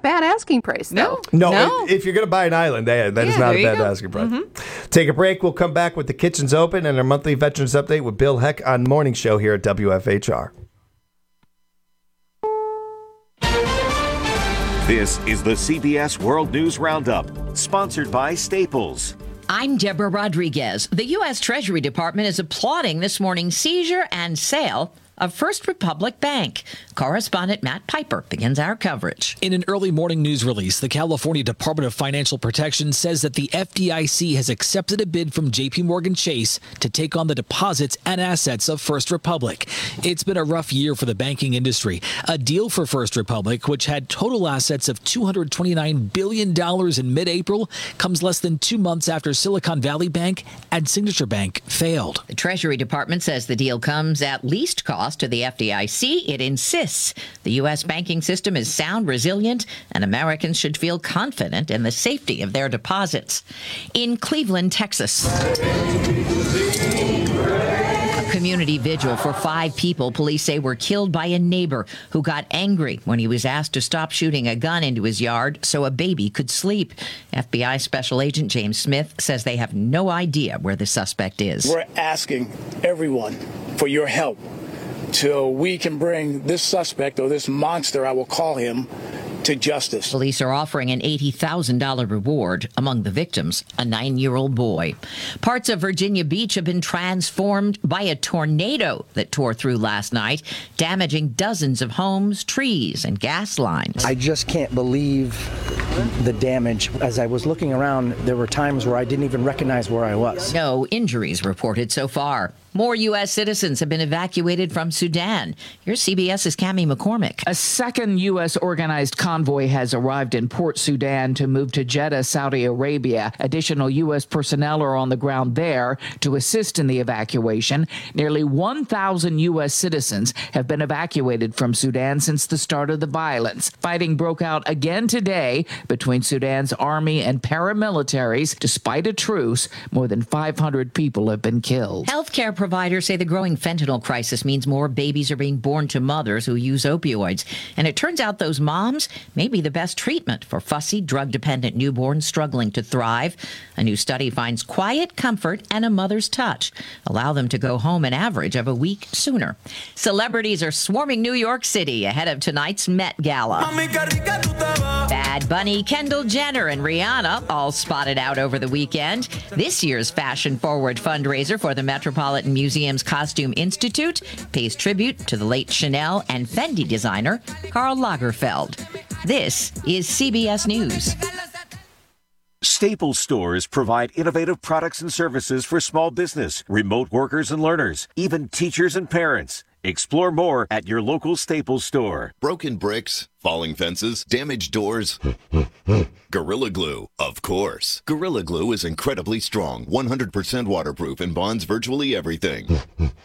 a bad asking price, though. No. If you're going to buy an island, that is not a bad asking price. Mm-hmm. Take a break. We'll come back with the Kitchen's Open and our monthly Veterans Update with Bill Heck on Morning Show here at WFHR. This is the CBS World News Roundup, sponsored by Staples. I'm Deborah Rodriguez. The U.S. Treasury Department is applauding this morning's seizure and sale of First Republic Bank. Correspondent Matt Piper begins our coverage. In an early morning news release, the California Department of Financial Protection says that the FDIC has accepted a bid from JPMorgan Chase to take on the deposits and assets of First Republic. It's been a rough year for the banking industry. A deal for First Republic, which had total assets of $229 billion in mid-April, comes less than 2 months after Silicon Valley Bank and Signature Bank failed. The Treasury Department says the deal comes at least cost to the FDIC. It insists the U.S. banking system is sound, resilient, and Americans should feel confident in the safety of their deposits. In Cleveland, Texas, a community vigil for 5 people police say were killed by a neighbor who got angry when he was asked to stop shooting a gun into his yard so a baby could sleep. FBI Special Agent James Smith says they have no idea where the suspect is. We're asking everyone for your help till we can bring this suspect, or this monster, I will call him, to justice. Police are offering an $80,000 reward. Among the victims, a 9-year-old boy. Parts of Virginia Beach have been transformed by a tornado that tore through last night, damaging dozens of homes, trees, and gas lines. I just can't believe the damage. As I was looking around, there were times where I didn't even recognize where I was. No injuries reported so far. More U.S. citizens have been evacuated from Sudan. Here's CBS's Cammie McCormick. A second U.S. organized convoy has arrived in Port Sudan to move to Jeddah, Saudi Arabia. Additional U.S. personnel are on the ground there to assist in the evacuation. Nearly 1,000 U.S. citizens have been evacuated from Sudan since the start of the violence. Fighting broke out again today between Sudan's army and paramilitaries. Despite a truce, more than 500 people have been killed. Healthcare providers say the growing fentanyl crisis means more babies are being born to mothers who use opioids. And it turns out those moms may be the best treatment for fussy, drug-dependent newborns struggling to thrive. A new study finds quiet comfort and a mother's touch allow them to go home an average of a week sooner. Celebrities are swarming New York City ahead of tonight's Met Gala. Bad Bunny, Kendall Jenner, and Rihanna all spotted out over the weekend. This year's fashion-forward fundraiser for the Metropolitan Museum's Costume Institute pays tribute to the late Chanel and Fendi designer Karl Lagerfeld. This is CBS News. Staples stores provide innovative products and services for small business, remote workers and learners, even teachers and parents. Explore more at your local Staples store. Broken bricks, falling fences, damaged doors. Gorilla Glue, of course. Gorilla Glue is incredibly strong, 100% waterproof, and bonds virtually everything.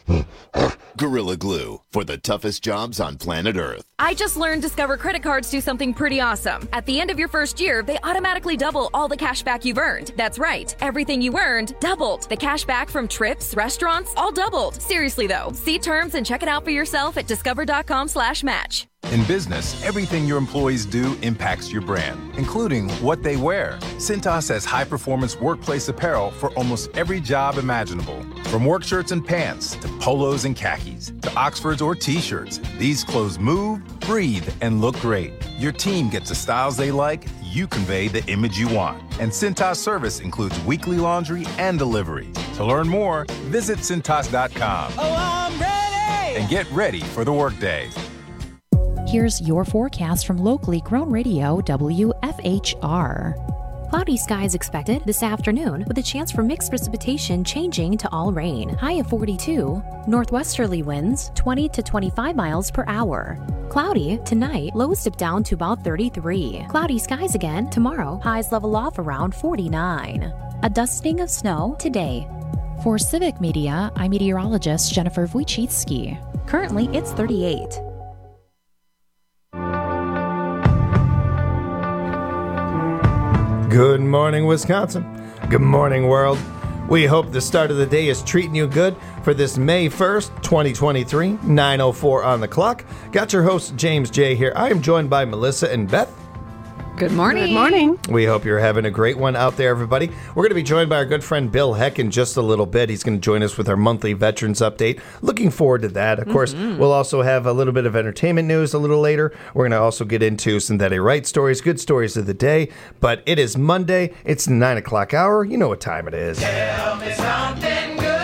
Gorilla Glue, for the toughest jobs on planet Earth. I just learned Discover credit cards do something pretty awesome. At the end of your first year, they automatically double all the cash back you've earned. That's right. Everything you earned doubled. The cash back from trips, restaurants, all doubled. Seriously, though. See terms and check it out for yourself at discover.com/match. In business, everything your employees do impacts your brand, including what they wear. Cintas has high-performance workplace apparel for almost every job imaginable. From work shirts and pants, to polos and khakis, to Oxfords or T-shirts, these clothes move, breathe, and look great. Your team gets the styles they like, you convey the image you want. And Cintas service includes weekly laundry and delivery. To learn more, visit Cintas.com. Oh, I'm ready! And get ready for the workday. Here's your forecast from locally grown radio WFHR. Cloudy skies expected this afternoon with a chance for mixed precipitation changing to all rain. High of 42. Northwesterly winds 20 to 25 miles per hour. Cloudy tonight, lows dip down to about 33. Cloudy skies again tomorrow, highs level off around 49. A dusting of snow today. For Civic Media, I'm meteorologist Jennifer Wojcicki. Currently, it's 38. Good morning, Wisconsin. Good morning, world. We hope the start of the day is treating you good for this May 1st, 2023, 9:04 on the clock. Got your host, James J. here. I am joined by Melissa and Beth. Good morning. Good morning. We hope you're having a great one out there, everybody. We're going to be joined by our good friend Bill Heck in just a little bit. He's going to join us with our monthly Veterans Update. Looking forward to that. Of course, we'll also have a little bit of entertainment news a little later. We're going to also get into synthetic right stories, good stories of the day. But it is Monday. It's the 9 o'clock hour. You know what time it is. Tell me something good.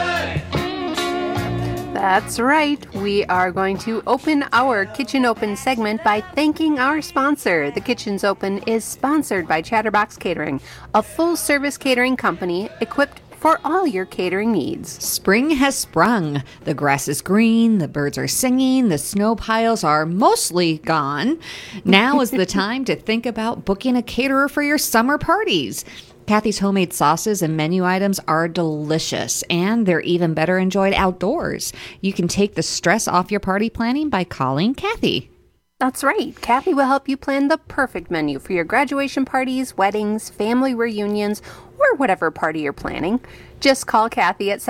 That's right. We are going to open our Kitchen Open segment by thanking our sponsor. The Kitchen's Open is sponsored by Chatterbox Catering, a full-service catering company equipped for all your catering needs. Spring has sprung. The grass is green, the birds are singing, the snow piles are mostly gone. Now is the time to think about booking a caterer for your summer parties. Kathy's homemade sauces and menu items are delicious, and they're even better enjoyed outdoors. You can take the stress off your party planning by calling Kathy. That's right. Kathy will help you plan the perfect menu for your graduation parties, weddings, family reunions, or whatever party you're planning. Just call Kathy at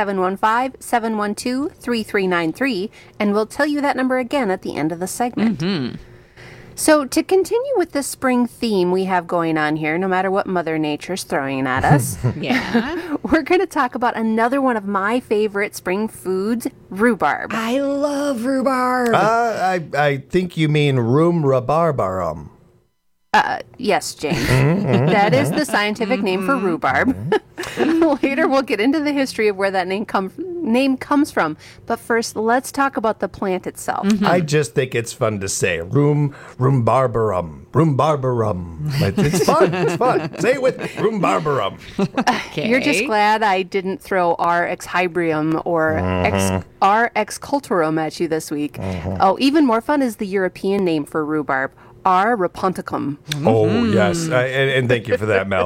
715-712-3393, and we'll tell you that number again at the end of the segment. So to continue with the spring theme we have going on here, no matter what Mother Nature's throwing at us, we're going to talk about another one of my favorite spring foods, rhubarb. I love rhubarb. I think you mean rhubarbarum. Yes, James. That is the scientific name for rhubarb. Later, we'll get into the history of where that name comes from. But first, let's talk about the plant itself. I just think it's fun to say. Rhubarbarum. It's fun. It's fun. Say it with me. Rhubarbarum. Okay. You're just glad I didn't throw R. exhybrium or R. excultorum at you this week. Oh, even more fun is the European name for rhubarb. R. rapunticum. Oh, yes. And thank you for that, Mel.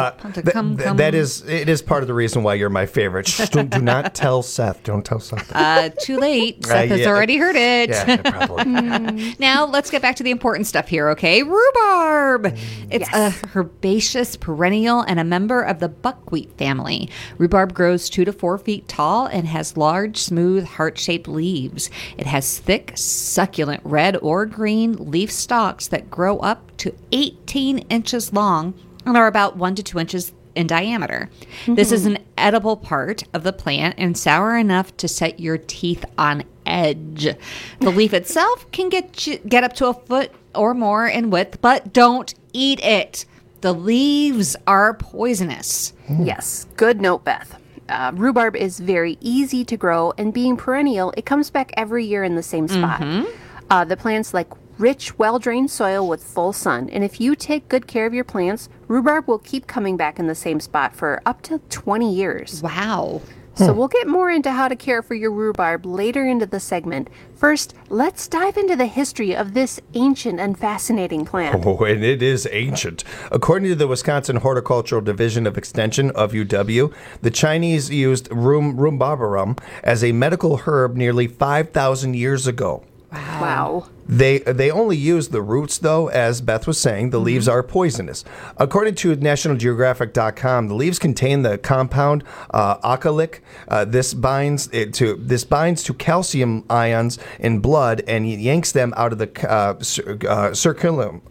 It is part of the reason why you're my favorite. Shh, do not tell Seth. Don't tell Seth. Too late. Seth has already heard it. Yeah, probably. Now, let's get back to the important stuff here, okay? Rhubarb. It's a herbaceous perennial and a member of the buckwheat family. Rhubarb grows 2 to 4 feet tall and has large, smooth, heart-shaped leaves. It has thick, succulent red or green leaf stalks that grow up to 18 inches long and are about 1 to 2 inches in diameter. This is an edible part of the plant and sour enough to set your teeth on edge. The leaf itself can get up to a foot or more in width, but don't eat it. The leaves are poisonous. Yes, good note, Beth. Rhubarb is very easy to grow, and being perennial, it comes back every year in the same spot. The plant's like rich, well-drained soil with full sun. And if you take good care of your plants, rhubarb will keep coming back in the same spot for up to 20 years. Wow. So we'll get more into how to care for your rhubarb later into the segment. First, let's dive into the history of this ancient and fascinating plant. Oh, and it is ancient. According to the Wisconsin Horticultural Division of Extension of UW, the Chinese used rhubarbarum as a medical herb nearly 5,000 years ago. Wow. They only use the roots, though, as Beth was saying. The leaves are poisonous. According to NationalGeographic.com, the leaves contain the compound ocalic. This binds to calcium ions in blood and yanks them out of the circulum.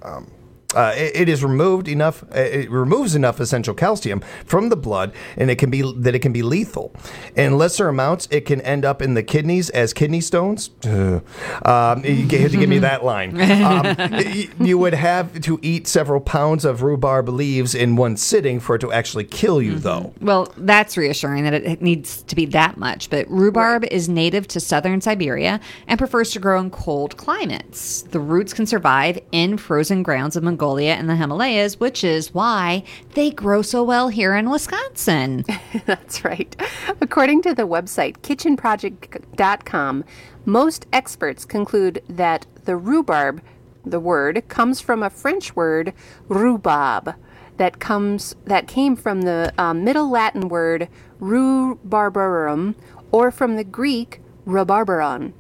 It removes enough essential calcium from the blood, and it can be lethal. In lesser amounts, it can end up in the kidneys as kidney stones. You have to give me that line. You would have to eat several pounds of rhubarb leaves in one sitting for it to actually kill you, though. Well, that's reassuring that it needs to be that much. But rhubarb is native to southern Siberia and prefers to grow in cold climates. The roots can survive in frozen grounds of Mongolia and the Himalayas, which is why they grow so well here in Wisconsin. That's right. According to the website kitchenproject.com, most experts conclude that the rhubarb, the word, comes from a French word, rhubarb, that came from the Middle Latin word rhubarbarum, or from the Greek rhubarbaron.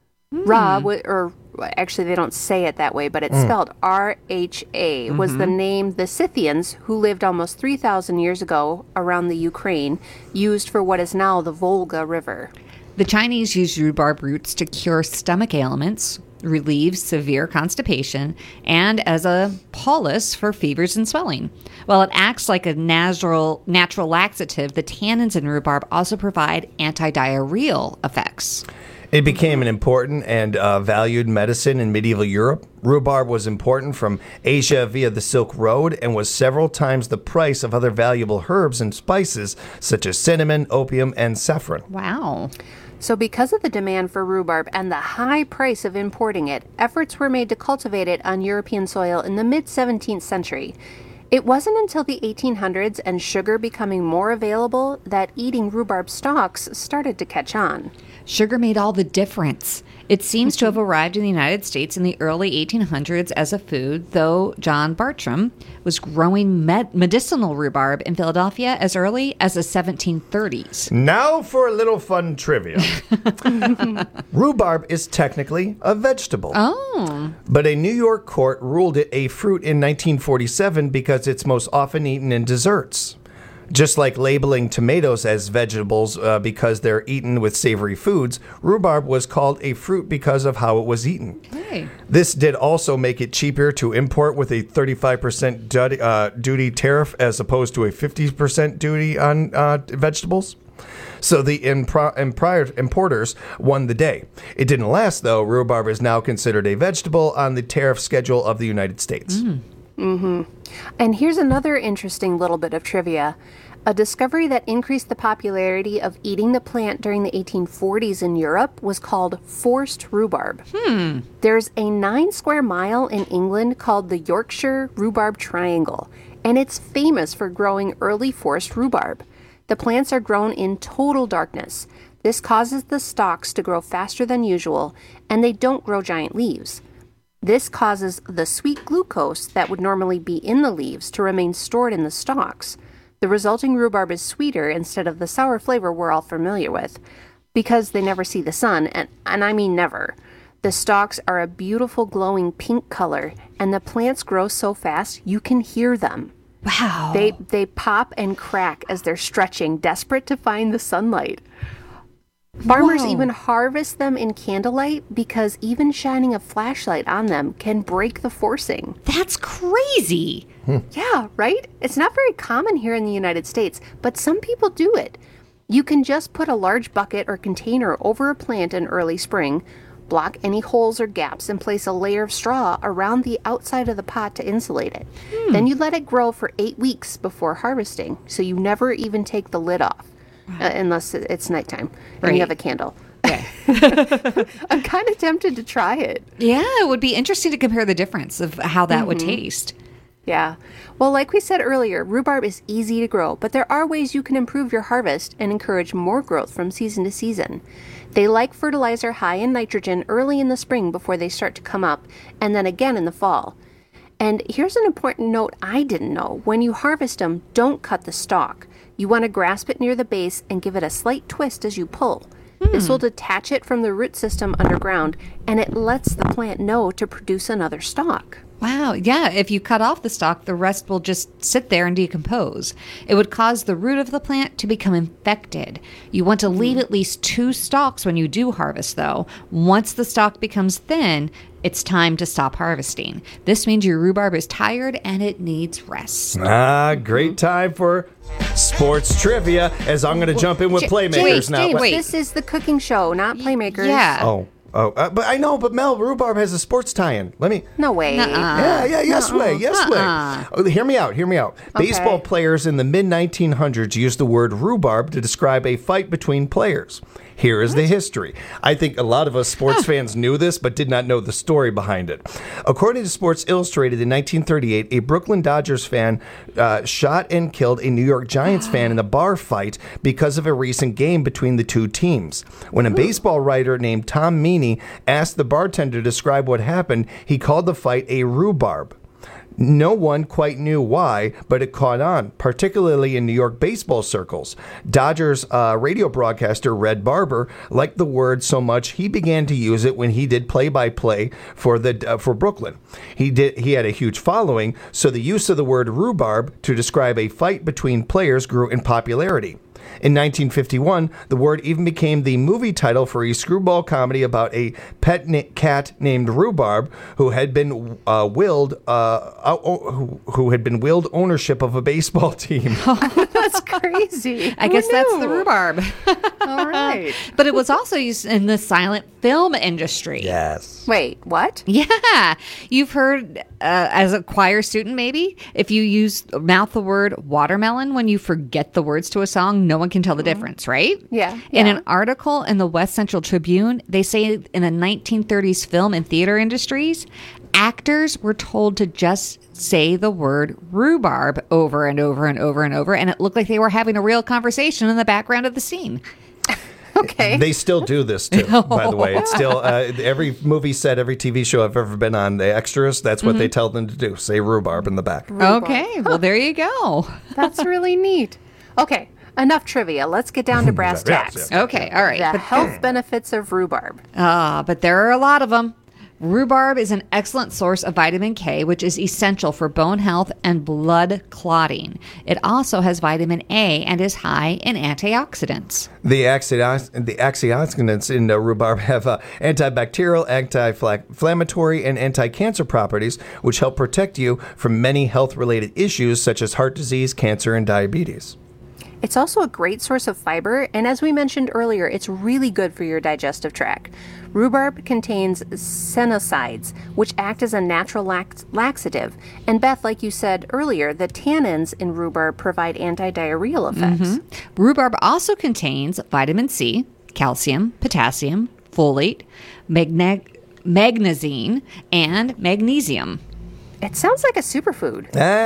Actually, they don't say it that way, but it's spelled R-H-A, was the name the Scythians, who lived almost 3,000 years ago around the Ukraine, used for what is now the Volga River. The Chinese used rhubarb roots to cure stomach ailments, relieves severe constipation, and as a poultice for fevers and swelling. While it acts like a natural laxative, the tannins in rhubarb also provide anti-diarrheal effects. It became an important and valued medicine in medieval Europe. Rhubarb was important from Asia via the Silk Road and was several times the price of other valuable herbs and spices such as cinnamon, opium, and saffron. Wow. So because of the demand for rhubarb and the high price of importing it, efforts were made to cultivate it on European soil in the mid-17th century. It wasn't until the 1800s and sugar becoming more available that eating rhubarb stalks started to catch on. Sugar made all the difference. It seems to have arrived in the United States in the early 1800s as a food, though John Bartram was growing medicinal rhubarb in Philadelphia as early as the 1730s. Now for a little fun trivia. Rhubarb is technically a vegetable. Oh. But a New York court ruled it a fruit in 1947 because it's most often eaten in desserts. Just like labeling tomatoes as vegetables because they're eaten with savory foods, rhubarb was called a fruit because of how it was eaten. Hey. This did also make it cheaper to import with a 35% duty tariff as opposed to a 50% duty on vegetables. So the importers won the day. It didn't last, though. Rhubarb is now considered a vegetable on the tariff schedule of the United States. Mm-hmm. And here's another interesting little bit of trivia. A discovery that increased the popularity of eating the plant during the 1840s in Europe was called forced rhubarb. There's a 9 square mile in England called the Yorkshire Rhubarb Triangle, and it's famous for growing early forced rhubarb. The plants are grown in total darkness. This causes the stalks to grow faster than usual, and they don't grow giant leaves. This causes the sweet glucose that would normally be in the leaves to remain stored in the stalks. The resulting rhubarb is sweeter instead of the sour flavor we're all familiar with, because they never see the sun, and I mean never. The stalks are a beautiful glowing pink color, and the plants grow so fast you can hear them. Wow. They pop and crack as they're stretching, desperate to find the sunlight. Farmers even harvest them in candlelight because even shining a flashlight on them can break the forcing. That's crazy. Yeah, right? It's not very common here in the United States, but some people do it. You can just put a large bucket or container over a plant in early spring, block any holes or gaps, and place a layer of straw around the outside of the pot to insulate it. Then you let it grow for 8 weeks before harvesting, so you never even take the lid off. Unless it's nighttime and you have a candle. Okay. I'm kind of tempted to try it. Yeah, it would be interesting to compare the difference of how that would taste. Yeah. Well, like we said earlier, rhubarb is easy to grow, but there are ways you can improve your harvest and encourage more growth from season to season. They like fertilizer high in nitrogen early in the spring before they start to come up, and then again in the fall. And here's an important note I didn't know. When you harvest them, don't cut the stalk. You want to grasp it near the base and give it a slight twist as you pull. This will detach it from the root system underground, and it lets the plant know to produce another stalk. Wow. Yeah. If you cut off the stalk, the rest will just sit there and decompose. It would cause the root of the plant to become infected. You want to leave at least 2 stalks when you do harvest, though. Once the stalk becomes thin, it's time to stop harvesting. This means your rhubarb is tired and it needs rest. Great time for sports trivia, as I'm going to jump in with Playmakers now. Wait. This is the cooking show, not Playmakers. Yeah. But I know, but Mel, rhubarb has a sports tie-in. Let me... No way. Yes way. Hear me out. Okay. Baseball players in the mid-1900s used the word rhubarb to describe a fight between players. Here is the history. I think a lot of us sports fans knew this, but did not know the story behind it. According to Sports Illustrated, in 1938, a Brooklyn Dodgers fan shot and killed a New York Giants fan in a bar fight because of a recent game between the two teams. When a baseball writer named Tom Meany asked the bartender to describe what happened, he called the fight a rhubarb. No one quite knew why, but it caught on, particularly in New York baseball circles. Dodgers radio broadcaster Red Barber liked the word so much he began to use it when he did play-by-play for Brooklyn. He had a huge following, so the use of the word rhubarb to describe a fight between players grew in popularity. In 1951, the word even became the movie title for a screwball comedy about a pet cat named Rhubarb who had been willed ownership of a baseball team. That's crazy. I guess that's the rhubarb. All right. But it was also used in the silent film industry. Yes. Wait, what? Yeah. You've heard, as a choir student maybe, if you mouth the word watermelon when you forget the words to a song, no one can tell the difference, right? Yeah. In an article in the West Central Tribune, they say in the 1930s film and theater industries, actors were told to just say the word rhubarb over and over and over and over, and it looked like they were having a real conversation in the background of the scene. Okay. They still do this too, by the way. It's still every movie set, every TV show I've ever been on, the extras, that's what they tell them to do. Say rhubarb in the back. Rhubarb. Okay, well, there you go. That's really neat. Okay, enough trivia. Let's get down to brass tacks. Okay, all right. The health benefits of rhubarb. But there are a lot of them. Rhubarb is an excellent source of vitamin K, which is essential for bone health and blood clotting. It also has vitamin A and is high in antioxidants. The antioxidants in rhubarb have antibacterial, anti-inflammatory, and anti-cancer properties, which help protect you from many health-related issues such as heart disease, cancer, and diabetes. It's also a great source of fiber, and as we mentioned earlier, it's really good for your digestive tract. Rhubarb contains senosides, which act as a natural laxative. And Beth, like you said earlier, the tannins in rhubarb provide anti-diarrheal effects. Rhubarb also contains vitamin C, calcium, potassium, folate, magnesium, and magnesium. It sounds like a superfood.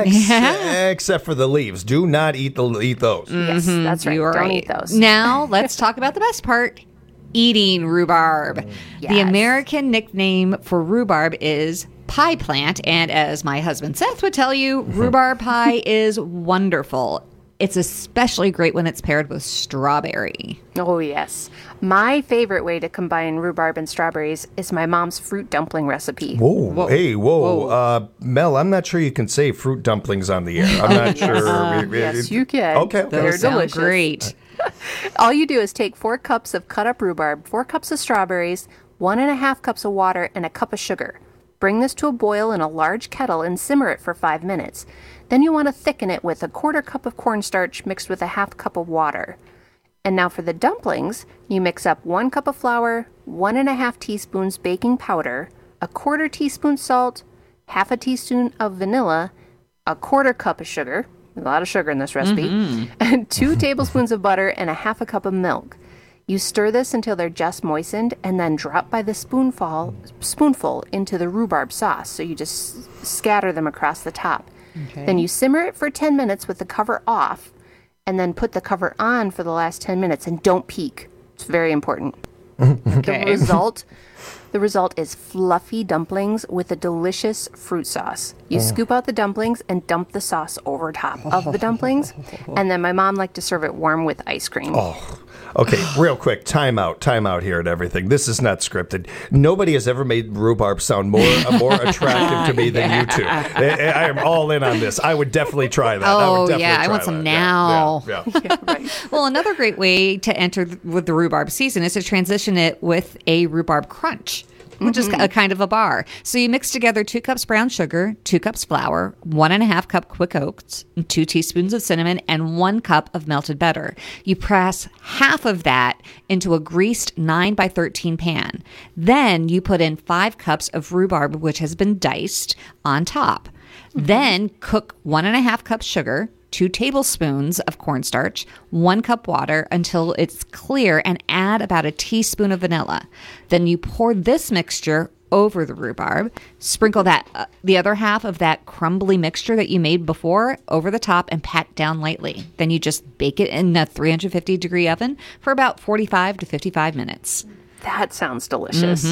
Except for the leaves. Do not eat those. Yes, that's right. You are Don't right. eat those. Now, let's talk about the best part. Eating rhubarb. Yes. The American nickname for rhubarb is pie plant, and as my husband Seth would tell you, rhubarb pie is wonderful. It's especially great when it's paired with strawberry. Oh, yes. My favorite way to combine rhubarb and strawberries is my mom's fruit dumpling recipe. Whoa. Hey, whoa. Mel, I'm not sure you can say fruit dumplings on the air. I'm not sure. Yes, you can. Okay. They're delicious. Great. All you do is take 4 cups of cut up rhubarb, 4 cups of strawberries, 1.5 cups of water, and a cup of sugar. Bring this to a boil in a large kettle and simmer it for 5 minutes. Then you want to thicken it with a 1/4 cup of cornstarch mixed with a 1/2 cup of water. And now for the dumplings, you mix up 1 cup of flour, 1.5 teaspoons baking powder, a 1/4 teaspoon salt, 1/2 teaspoon of vanilla, a 1/4 cup of sugar, a lot of sugar in this recipe, and 2 tablespoons of butter and a 1/2 cup of milk. You stir this until they're just moistened and then drop by the spoonful into the rhubarb sauce. So you just scatter them across the top. Okay. Then you simmer it for 10 minutes with the cover off and then put the cover on for the last 10 minutes and don't peek. It's very important. Okay. The result is fluffy dumplings with a delicious fruit sauce. You scoop out the dumplings and dump the sauce over top of the dumplings. And then my mom liked to serve it warm with ice cream. Oh, okay. Real quick. Time out here and everything. This is not scripted. Nobody has ever made rhubarb sound more attractive to me than you two. I am all in on this. I would definitely try that. I want some now. Yeah. Right. Well, another great way to enter with the rhubarb season is to transition it with a rhubarb crunch, which is a kind of a bar. So you mix together 2 cups brown sugar, 2 cups flour, 1.5 cup quick oats, 2 teaspoons of cinnamon, and 1 cup of melted butter. You press half of that into a greased 9x13 pan. Then you put in 5 cups of rhubarb, which has been diced, on top. Then cook 1.5 cups sugar, 2 tablespoons of cornstarch, 1 cup water until it's clear, and add about a teaspoon of vanilla. Then you pour this mixture over the rhubarb, sprinkle that the other half of that crumbly mixture that you made before over the top, and pat down lightly. Then you just bake it in a 350-degree oven for about 45 to 55 minutes. That sounds delicious.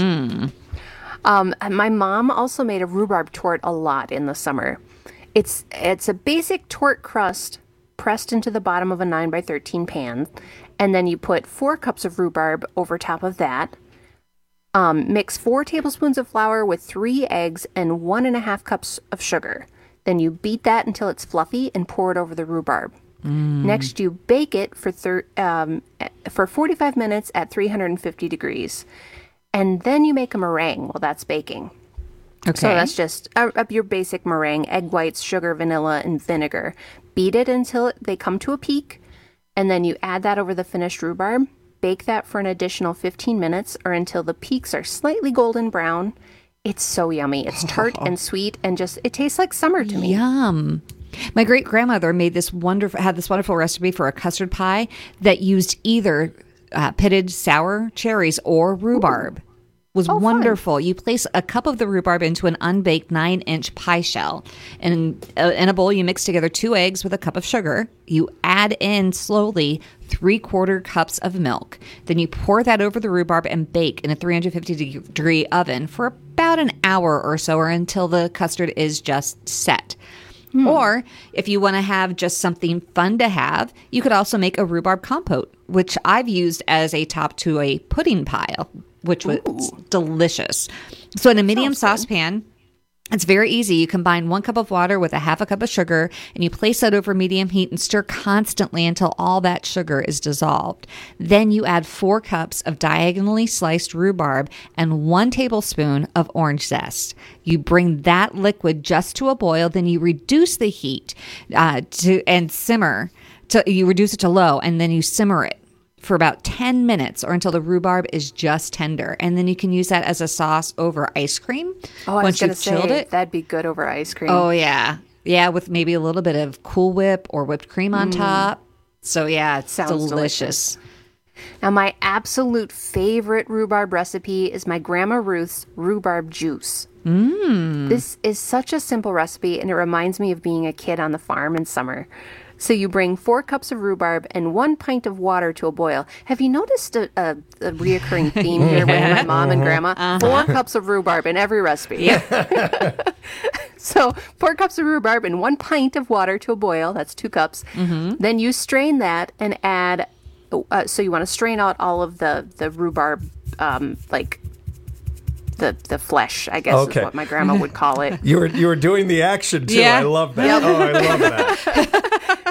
My mom also made a rhubarb tort a lot in the summer. It's a basic tort crust pressed into the bottom of a 9x13 pan, and then you put 4 cups of rhubarb over top of that. Mix 4 tablespoons of flour with 3 eggs and 1.5 cups of sugar. Then you beat that until it's fluffy and pour it over the rhubarb. Next, you bake it for 45 minutes at 350 degrees. And then you make a meringue while that's baking. Okay. So that's just your basic meringue: egg whites, sugar, vanilla, and vinegar. Beat it until they come to a peak, and then you add that over the finished rhubarb. Bake that for an additional 15 minutes or until the peaks are slightly golden brown. It's so yummy. It's tart and sweet, and it tastes like summer to me. Yum. My great grandmother had this wonderful recipe for a custard pie that used either pitted sour cherries or rhubarb. It was wonderful. Fun. You place a cup of the rhubarb into an unbaked 9-inch pie shell. And in a bowl, you mix together 2 eggs with a cup of sugar. You add in slowly 3/4 cups of milk. Then you pour that over the rhubarb and bake in a 350-degree oven for about an hour or so, or until the custard is just set. Or if you want to have just something fun to have, you could also make a rhubarb compote, which I've used as a top to a pudding pie, which was delicious. So in a medium saucepan, it's very easy. You combine 1 cup of water with a 1/2 cup of sugar, and you place that over medium heat and stir constantly until all that sugar is dissolved. Then you add 4 cups of diagonally sliced rhubarb and 1 tablespoon of orange zest. You bring that liquid just to a boil, then you reduce the heat and simmer. You reduce it to low, and then you simmer it for about 10 minutes or until the rhubarb is just tender. And then you can use that as a sauce over ice cream. Oh, I was going to say, that'd be good over ice cream. Oh, yeah. Yeah, with maybe a little bit of Cool Whip or whipped cream on top. So, yeah, it sounds delicious. Now, my absolute favorite rhubarb recipe is my Grandma Ruth's rhubarb juice. This is such a simple recipe, and it reminds me of being a kid on the farm in summer. So you bring 4 cups of rhubarb and 1 pint of water to a boil. Have you noticed a reoccurring theme here with my mom and grandma? 4 cups of rhubarb in every recipe. Yeah. So 4 cups of rhubarb and 1 pint of water to a boil. That's 2 cups. Then you strain that and add, so you want to strain out all of the rhubarb, like the flesh, I guess is what my grandma would call it. You were doing the action too. Yeah. I love that. Yep. Oh, I love that.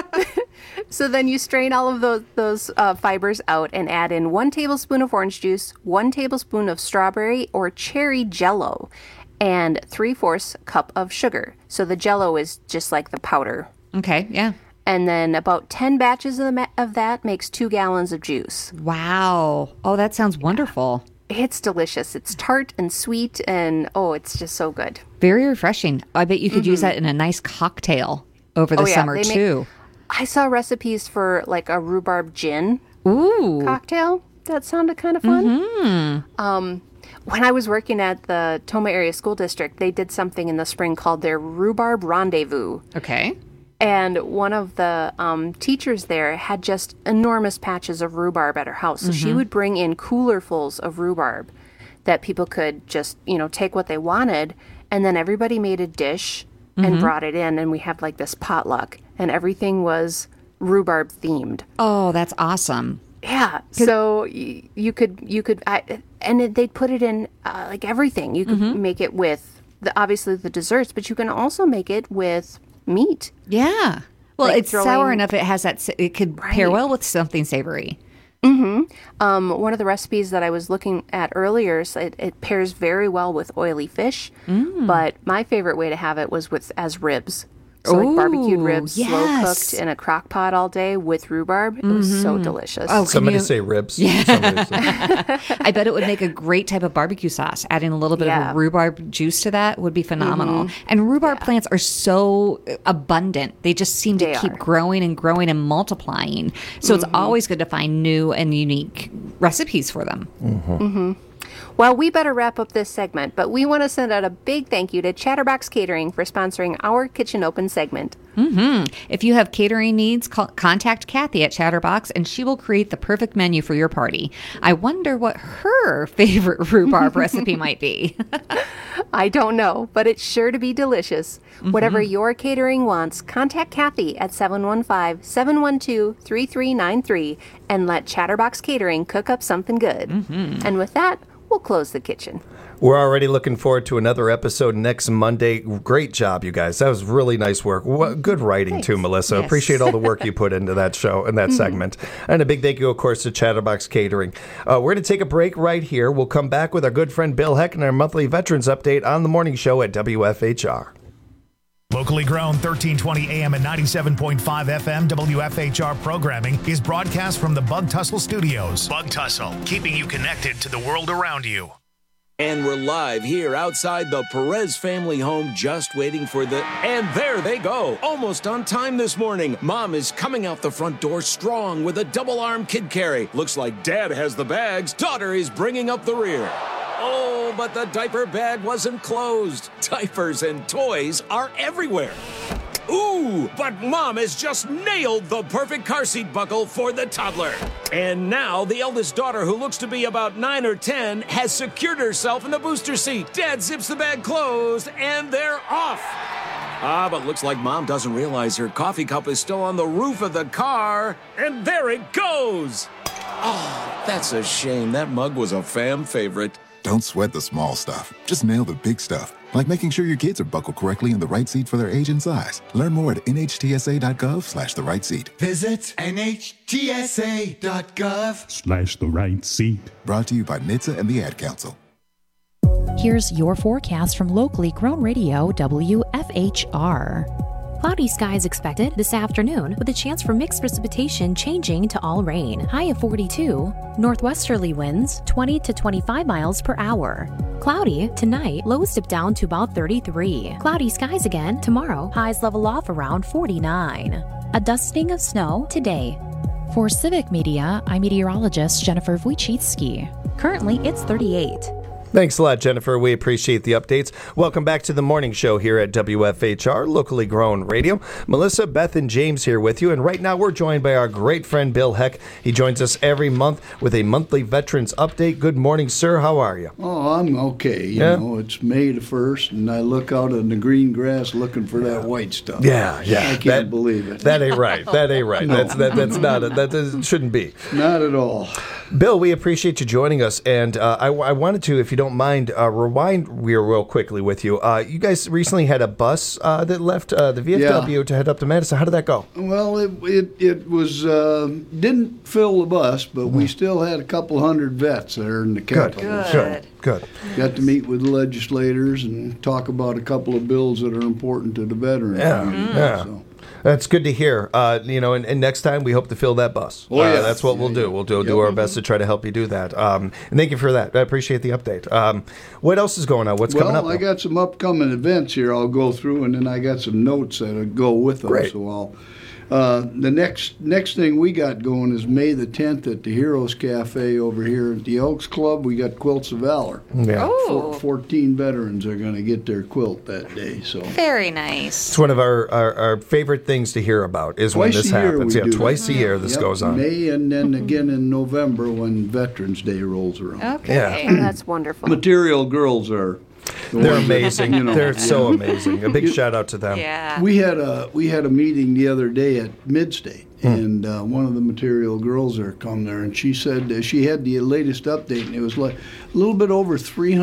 So then you strain all of those fibers out and add in 1 tablespoon of orange juice, 1 tablespoon of strawberry or cherry jello, and 3/4 cup of sugar. So the jello is just like the powder. Okay, yeah. And then about 10 batches of that makes 2 gallons of juice. Wow. Oh, that sounds wonderful. It's delicious. It's tart and sweet, and it's just so good. Very refreshing. I bet you could use that in a nice cocktail over the summer too. I saw recipes for like a rhubarb gin cocktail. That sounded kind of fun. When I was working at the Toma Area School District, they did something in the spring called their Rhubarb Rendezvous. Okay. And one of the teachers there had just enormous patches of rhubarb at her house. So she would bring in coolerfuls of rhubarb that people could just, take what they wanted. And then everybody made a dish and brought it in. And we had like this potluck. And everything was rhubarb themed. Oh, that's awesome. Yeah. So you could, they'd put it in like everything. You could make it with obviously the desserts, but you can also make it with meat. Yeah. Well, like it's sour enough. It has that. It could pair well with something savory. One of the recipes that I was looking at earlier, so it pairs very well with oily fish. But my favorite way to have it was as ribs. So like barbecued ribs, slow cooked in a crock pot all day with rhubarb. It was so delicious. Oh, somebody say ribs. Yeah. I bet it would make a great type of barbecue sauce. Adding a little bit of rhubarb juice to that would be phenomenal. And rhubarb plants are so abundant. They just seem to keep growing and growing and multiplying. So it's always good to find new and unique recipes for them. Well, we better wrap up this segment, but we want to send out a big thank you to Chatterbox Catering for sponsoring our Kitchen Open segment. If you have catering needs, contact Kathy at Chatterbox, and she will create the perfect menu for your party. I wonder what her favorite rhubarb recipe might be. I don't know, but it's sure to be delicious. Whatever your catering wants, contact Kathy at 715-712-3393 and let Chatterbox Catering cook up something good. And with that, we'll close the kitchen. We're already looking forward to another episode next Monday. Great job, you guys. That was really nice work. Good writing, too, Melissa. Yes. Appreciate all the work you put into that show and that segment. And a big thank you, of course, to Chatterbox Catering. We're going to take a break right here. We'll come back with our good friend Bill Heck and our monthly Veterans Update on the morning show at WFHR. Locally grown 1320 AM and 97.5 FM WFHR programming is broadcast from the Bug Tussle Studios. Bug Tussle, keeping you connected to the world around you. And we're live here outside the Perez family home, just waiting for the... And there they go, almost on time this morning. Mom is coming out the front door strong with a double-arm kid carry. Looks like Dad has the bags. Daughter is bringing up the rear. Oh, but the diaper bag wasn't closed. Diapers and toys are everywhere. Ooh, but Mom has just nailed the perfect car seat buckle for the toddler. And now the eldest daughter, who looks to be about 9 or 10, has secured herself in the booster seat. Dad zips the bag closed, and they're off. But looks like Mom doesn't realize her coffee cup is still on the roof of the car. And there it goes. Oh, that's a shame. That mug was a fam favorite. Don't sweat the small stuff. Just nail the big stuff, like making sure your kids are buckled correctly in the right seat for their age and size. Learn more at nhtsa.gov/the right seat. Visit nhtsa.gov/the right seat. Brought to you by NHTSA and the Ad Council. Here's your forecast from locally grown radio WFHR. Cloudy skies expected this afternoon with a chance for mixed precipitation changing to all rain. High of 42. Northwesterly winds 20 to 25 miles per hour. Cloudy tonight, lows dip down to about 33. Cloudy skies again tomorrow, highs level off around 49. A dusting of snow today. For Civic Media, I'm meteorologist Jennifer Wojcicki. Currently, it's 38. Thanks a lot, Jennifer. We appreciate the updates. Welcome back to the morning show here at WFHR, locally grown radio. Melissa, Beth, and James here with you. And right now we're joined by our great friend Bill Heck. He joins us every month with a monthly Veterans Update. Good morning, sir. How are you? Oh, I'm okay. You know, it's May the 1st, and I look out in the green grass looking for that white stuff. Yeah. I can't believe it. That ain't right. That ain't right. No. That's not. That shouldn't be. Not at all. Bill, we appreciate you joining us, and I wanted to, if you don't mind, rewind real quickly with you. You guys recently had a bus that left the VFW to head up to Madison. How did that go? Well, it was didn't fill the bus, but we still had a couple hundred vets there in the capital. Good. Got to meet with the legislators and talk about a couple of bills that are important to the veterans. So. That's good to hear. And next time we hope to fill that bus. That's what we'll do. We'll do our best to try to help you do that. And thank you for that. I appreciate the update. What else is going on? What's coming up? Well, I got some upcoming events here I'll go through, and then I got some notes that'll go with them. Great. So the next thing we got going is May the 10th at the Heroes Cafe over here at the Elks Club. We got Quilts of Valor. Yeah. 14 veterans are going to get their quilt that day. So very nice. It's one of our favorite things to hear about is when this happens. Yeah, twice a year this goes on. May and then again in November when Veterans Day rolls around. Okay, that's wonderful. Material Girls are. They're amazing. They're so amazing. A big shout out to them. Yeah. We had a meeting the other day at Midstate, and one of the Material Girls there come there, and she said she had the latest update, and it was like a little bit over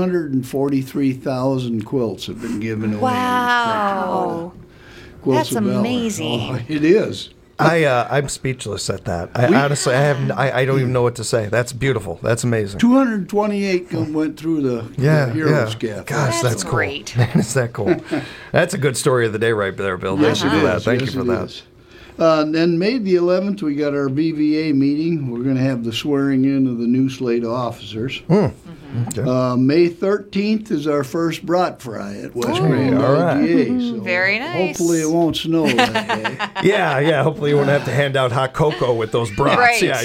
343,000 quilts have been given away. Wow. Quilts That's of Valor. amazing. Oh, it is. I'm speechless at that. Honestly, I don't even know what to say. That's beautiful. That's amazing. 228 went through the Heroes Cafe. Gosh, that's cool. Great. Man, is that cool? That's a good story of the day right there, Bill. Thank you for that. Thank you for that. Then May the 11th, we got our VVA meeting. We're going to have the swearing in of the new slate of officers. Okay. May 13th is our first Brat Fry at West Grand IGA. So very nice. Hopefully it won't snow that day. Yeah. Hopefully you won't have to hand out hot cocoa with those brats. Right. Yeah.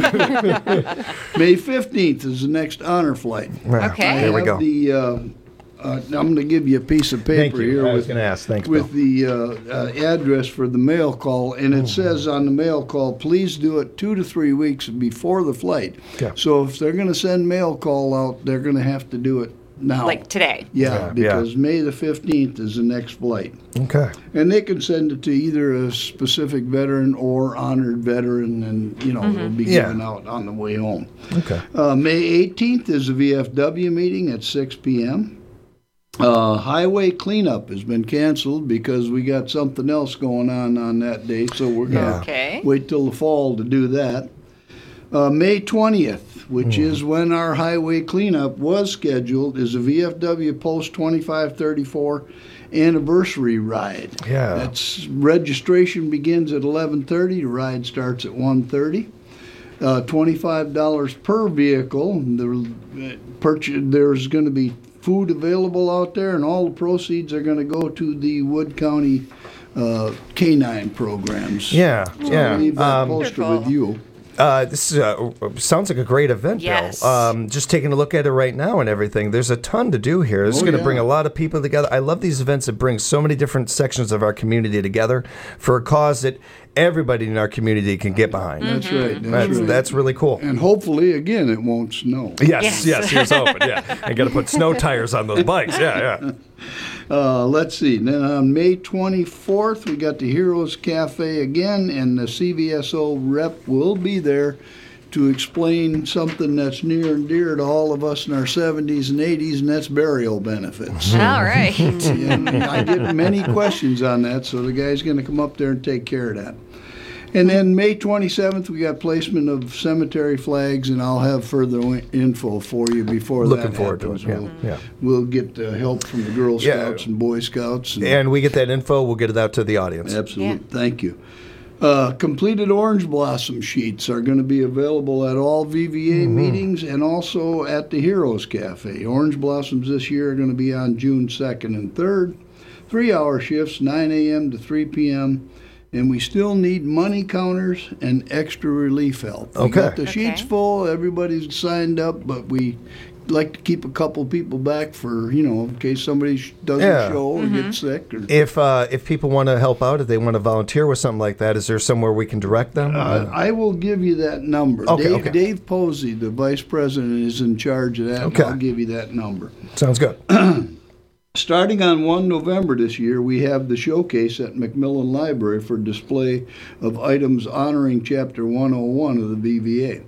May 15th is the next honor flight. Okay. Here we go. I'm going to give you a piece of paper here I was going to ask. Thanks, with Bill. the address for the mail call, and it says on the mail call, please do it 2 to 3 weeks before the flight. Yeah. So if they're going to send mail call out, they're going to have to do it now. Like today. Yeah, because May the 15th is the next flight. Okay. And they can send it to either a specific veteran or honored veteran, and, it'll be given out on the way home. Okay. May 18th is the VFW meeting at 6 p.m. Highway cleanup has been canceled because we got something else going on that day, so we're going to wait till the fall to do that. May 20th, which is when our highway cleanup was scheduled, is a VFW Post 2534 anniversary ride. Yeah. That's registration begins at 11:30. The ride starts at 1:30. $25 per vehicle. There's going to be food available out there, and all the proceeds are going to go to the Wood County canine programs. Yeah. I'll leave that poster with you. This sounds like a great event, yes. Bill. Just taking a look at it right now and everything, there's a ton to do here. This is going to bring a lot of people together. I love these events that bring so many different sections of our community together for a cause that everybody in our community can get behind. That's right. That's really cool. And hopefully, again, it won't snow. Yes, here's hoping, I got to put snow tires on those bikes, Let's see. Then on May 24th, we got the Heroes Cafe again, and the CVSO rep will be there to explain something that's near and dear to all of us in our 70s and 80s, and that's burial benefits. All right. And I get many questions on that, so the guy's going to come up there and take care of that. And then May 27th, we got placement of cemetery flags, and I'll have further info for you before that happens. Looking forward to it, We'll get help from the Girl Scouts and Boy Scouts. And we get that info, we'll get it out to the audience. Absolutely. Yeah. Thank you. Completed orange blossom sheets are going to be available at all VVA meetings and also at the Heroes Cafe. Orange blossoms this year are going to be on June 2nd and 3rd. 3-hour shifts, 9 a.m. to 3 p.m., and we still need money counters and extra relief help. We got the sheets full, everybody's signed up, but we like to keep a couple people back for, in case somebody doesn't show or gets sick. Or, if people want to help out, if they want to volunteer with something like that, is there somewhere we can direct them? I will give you that number. Dave Posey, the vice president, is in charge of that. I'll give you that number. Sounds good. Starting on 1 November this year, we have the showcase at McMillan Library for display of items honoring Chapter 101 of the VVA.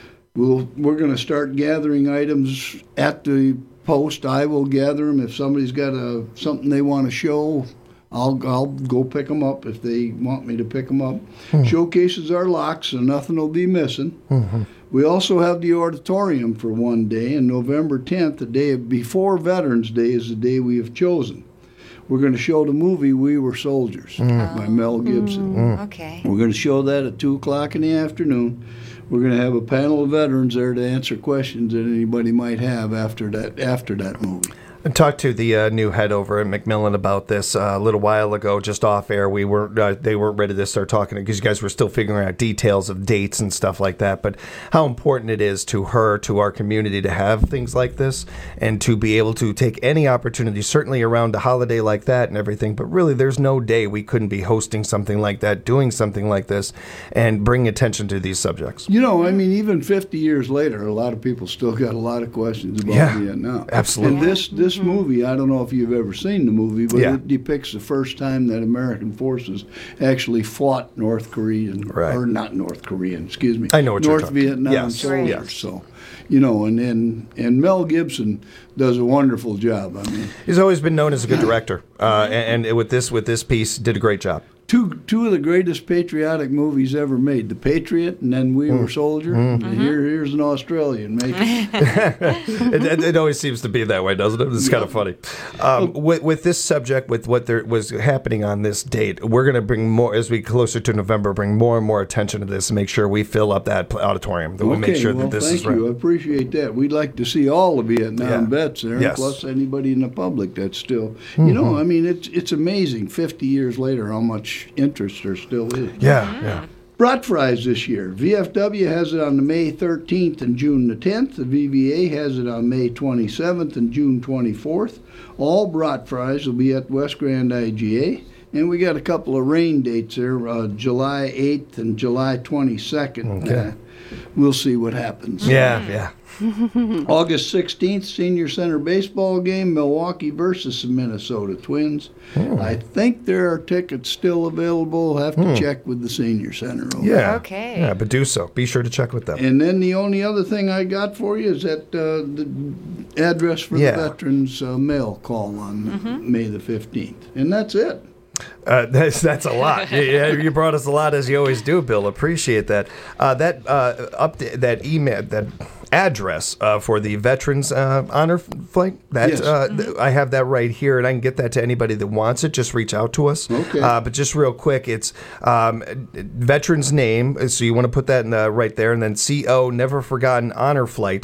We're going to start gathering items at the post. I will gather them. If somebody's got something they want to show, I'll go pick them up if they want me to pick them up. Showcases are locked, so nothing will be missing. We also have the auditorium for one day, and November 10th, the day before Veterans Day, is the day we have chosen. We're going to show the movie We Were Soldiers by Mel Gibson. Okay. We're going to show that at 2 o'clock in the afternoon. We're going to have a panel of veterans there to answer questions that anybody might have after that movie. I talked to the new head over at McMillan about this a little while ago, just off air. They weren't ready to start talking because you guys were still figuring out details of dates and stuff like that. But how important it is to her, to our community, to have things like this and to be able to take any opportunity, certainly around a holiday like that and everything. But really, there's no day we couldn't be hosting something like that, doing something like this, and bringing attention to these subjects. Even 50 years later, a lot of people still got a lot of questions about Vietnam. Absolutely. And this movie, I don't know if you've ever seen the movie, but it depicts the first time that American forces actually fought North Korean, or not North Korean, excuse me. I know what North Vietnam soldiers. Yes. So, and Mel Gibson does a wonderful job. He's always been known as a good director, and with this piece, did a great job. Two of the greatest patriotic movies ever made, The Patriot and then We Were Soldier. Here's an Australian making it. It always seems to be that way, doesn't it? It's kind of funny. With this subject, with what there was happening on this date, we're going to bring more, as we get closer to November, bring more and more attention to this and make sure we fill up that auditorium. That we make sure that this is right. Thank you. I appreciate that. We'd like to see all the Vietnam vets there, plus anybody in the public that's still, it's amazing 50 years later how much interest there still is. Yeah. Brat Fries this year. VFW has it on the May 13th and June the 10th. The VVA has it on May 27th and June 24th. All Brat Fries will be at West Grand IGA. And we got a couple of rain dates there, July 8th and July 22nd. Okay. We'll see what happens. Yeah. August 16th, Senior Center baseball game, Milwaukee versus the Minnesota Twins. I think there are tickets still available. Have to check with the Senior Center. Yeah. Okay. Yeah, but do so. Be sure to check with them. And then the only other thing I got for you is that the address for the Veterans Mail Call on May the 15th. And that's it. That's a lot. You brought us a lot, as you always do, Bill. Appreciate that. That email, that address for the Veterans Honor Flight. Yes. I have that right here, and I can get that to anybody that wants it. Just reach out to us. Okay. But just real quick, it's veteran's name. So you want to put that in right there, and then CO Never Forgotten Honor Flight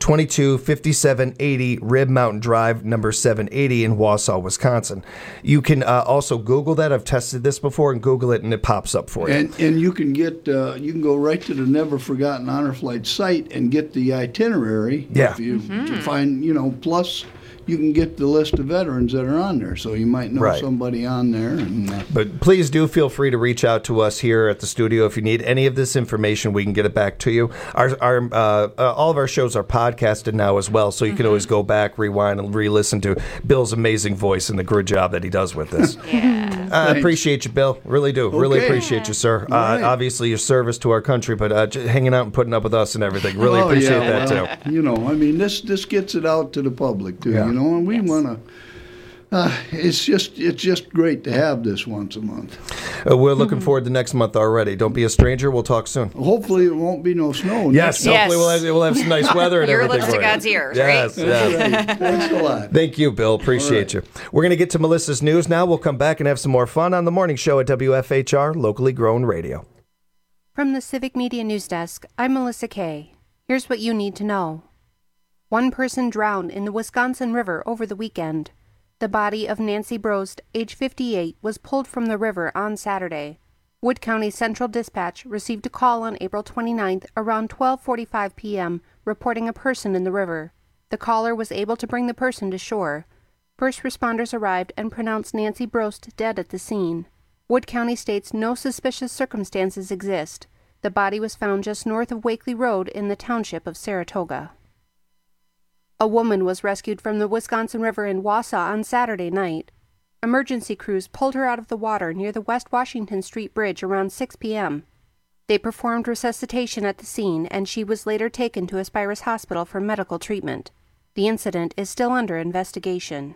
225780 Rib Mountain Drive, number 780 in Wausau, Wisconsin. You can also Google that. I've tested this before, and Google it, and it pops up for you. And you can get you can go right to the Never Forgotten Honor Flight site and get the itinerary. Yeah. If you find, plus you can get the list of veterans that are on there, so you might know somebody on there. But please do feel free to reach out to us here at the studio if you need any of this information. We can get it back to you. Our all of our shows are podcasted now as well, so you can always go back, rewind, and re-listen to Bill's amazing voice and the good job that he does with this. I appreciate you, Bill. Really do. Really appreciate you, sir. Obviously, your service to our country, but just hanging out and putting up with us and everything. Really appreciate that too. This gets it out to the public too. Yeah. And we want to. It's just great to have this once a month. We're looking forward to next month already. Don't be a stranger. We'll talk soon. Hopefully, it won't be no snow. Yes, hopefully we'll have some nice weather and Your everything. lips to God's ears, yes, right? Yes. Thanks a lot. Thank you, Bill. Appreciate you. We're going to get to Melissa's news now. We'll come back and have some more fun on the morning show at WFHR, locally grown radio. From the Civic Media News Desk, I'm Melissa Kay. Here's what you need to know. One person drowned in the Wisconsin River over the weekend. The body of Nancy Brost, age 58, was pulled from the river on Saturday. Wood County Central Dispatch received a call on April 29th around 12:45 p.m. reporting a person in the river. The caller was able to bring the person to shore. First responders arrived and pronounced Nancy Brost dead at the scene. Wood County states no suspicious circumstances exist. The body was found just north of Wakely Road in the township of Saratoga. A woman was rescued from the Wisconsin River in Wausau on Saturday night. Emergency crews pulled her out of the water near the West Washington Street Bridge around 6 p.m. They performed resuscitation at the scene, and she was later taken to Aspirus Hospital for medical treatment. The incident is still under investigation.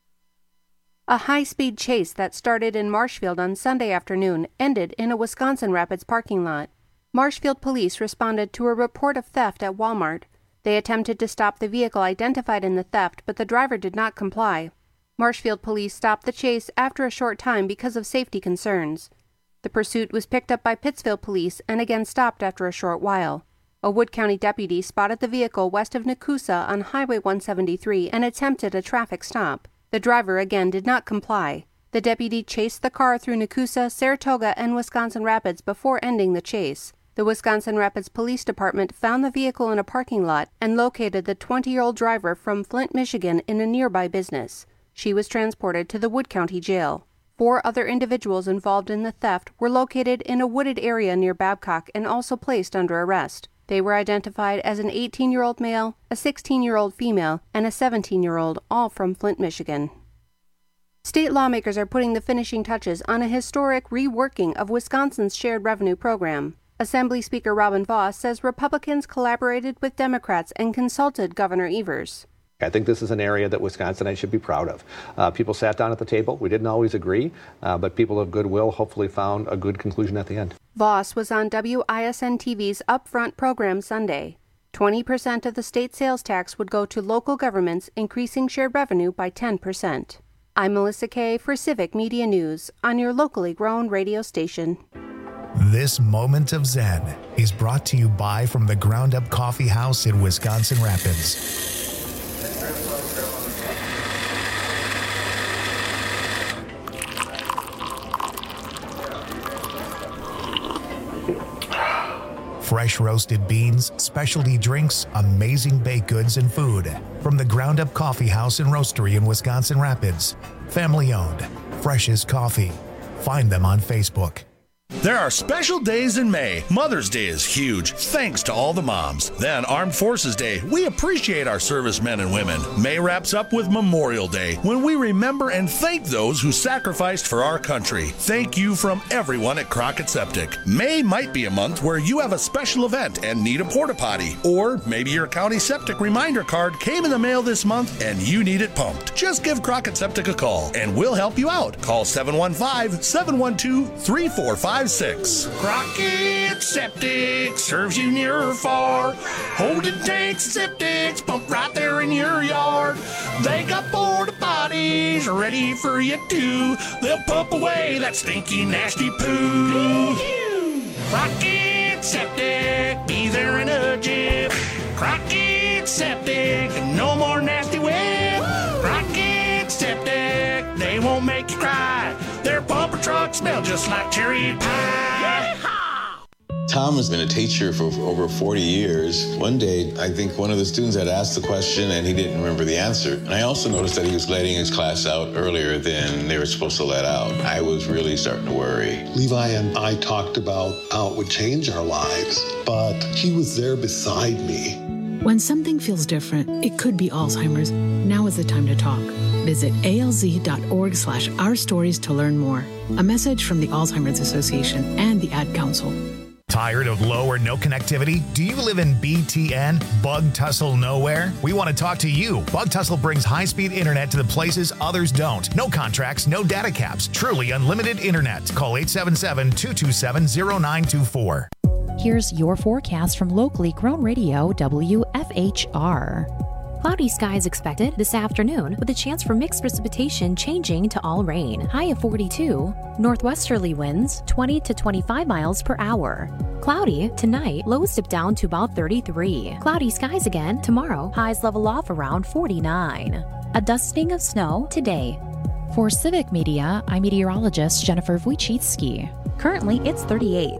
A high-speed chase that started in Marshfield on Sunday afternoon ended in a Wisconsin Rapids parking lot. Marshfield police responded to a report of theft at Walmart. They attempted to stop the vehicle identified in the theft, but the driver did not comply. Marshfield police stopped the chase after a short time because of safety concerns. The pursuit was picked up by Pittsfield police and again stopped after a short while. A Wood County deputy spotted the vehicle west of Nakusa on Highway 173 and attempted a traffic stop. The driver again did not comply. The deputy chased the car through Nakusa, Saratoga, and Wisconsin Rapids before ending the chase. The Wisconsin Rapids Police Department found the vehicle in a parking lot and located the 20-year-old driver from Flint, Michigan in a nearby business. She was transported to the Wood County Jail. 4 other individuals involved in the theft were located in a wooded area near Babcock and also placed under arrest. They were identified as an 18-year-old male, a 16-year-old female, and a 17-year-old, all from Flint, Michigan. State lawmakers are putting the finishing touches on a historic reworking of Wisconsin's shared revenue program. Assembly Speaker Robin Vos says Republicans collaborated with Democrats and consulted Governor Evers. I think this is an area that Wisconsinites should be proud of. People sat down at the table. We didn't always agree, but people of goodwill hopefully found a good conclusion at the end. Vos was on WISN TV's Upfront program Sunday. 20% of the state sales tax would go to local governments, increasing shared revenue by 10%. I'm Melissa Kay for Civic Media News on your locally grown radio station. This moment of Zen is brought to you by From the Ground Up Coffee House in Wisconsin Rapids. Fresh roasted beans, specialty drinks, amazing baked goods, and food. From the Ground Up Coffee House and Roastery in Wisconsin Rapids. Family owned, freshest coffee, Find them on Facebook. There are special days in May. Mother's Day is huge, thanks to all the moms. Then Armed Forces Day. We appreciate our servicemen and women. May wraps up with Memorial Day, when we remember and thank those who sacrificed for our country. Thank you from everyone at Crockett Septic. May might be a month where you have a special event and need a porta potty. Or maybe your county septic reminder card came in the mail this month and you need it pumped. Just give Crockett Septic a call and we'll help you out. Call 715-712-3456. Crockett Septic serves you near or far. Holding tanks, septics, pump right there in your yard. They got porta potties ready for you too. They'll pump away that stinky, nasty poo. Crockett Septic, be there in a jiff. Crockett Septic, no more nasty whip. Crockett Septic, they won't make you cry. Their pumper trucks smell just like cherry pie. Tom has been a teacher for over 40 years. One day, I think one of the students had asked the question and he didn't remember the answer. And I also noticed that he was letting his class out earlier than they were supposed to let out. I was really starting to worry. Levi and I talked about how it would change our lives, but he was there beside me. When something feels different, it could be Alzheimer's. Now is the time to talk. Visit alz.org/ourstories to learn more. A message from the Alzheimer's Association and the Ad Council. Tired of low or no connectivity? Do you live in BTN, Bug Tussle Nowhere? We want to talk to you. Bug Tussle brings high-speed internet to the places others don't. No contracts, no data caps. Truly unlimited internet. Call 877-227-0924. Here's your forecast from locally grown radio WFHR. Cloudy skies expected this afternoon with a chance for mixed precipitation changing to all rain. High of 42. Northwesterly winds 20 to 25 miles per hour. Cloudy tonight, lows dip down to about 33. Cloudy skies again tomorrow, highs level off around 49. A dusting of snow today. For Civic Media, I'm meteorologist Jennifer Wojcicki. Currently, it's 38.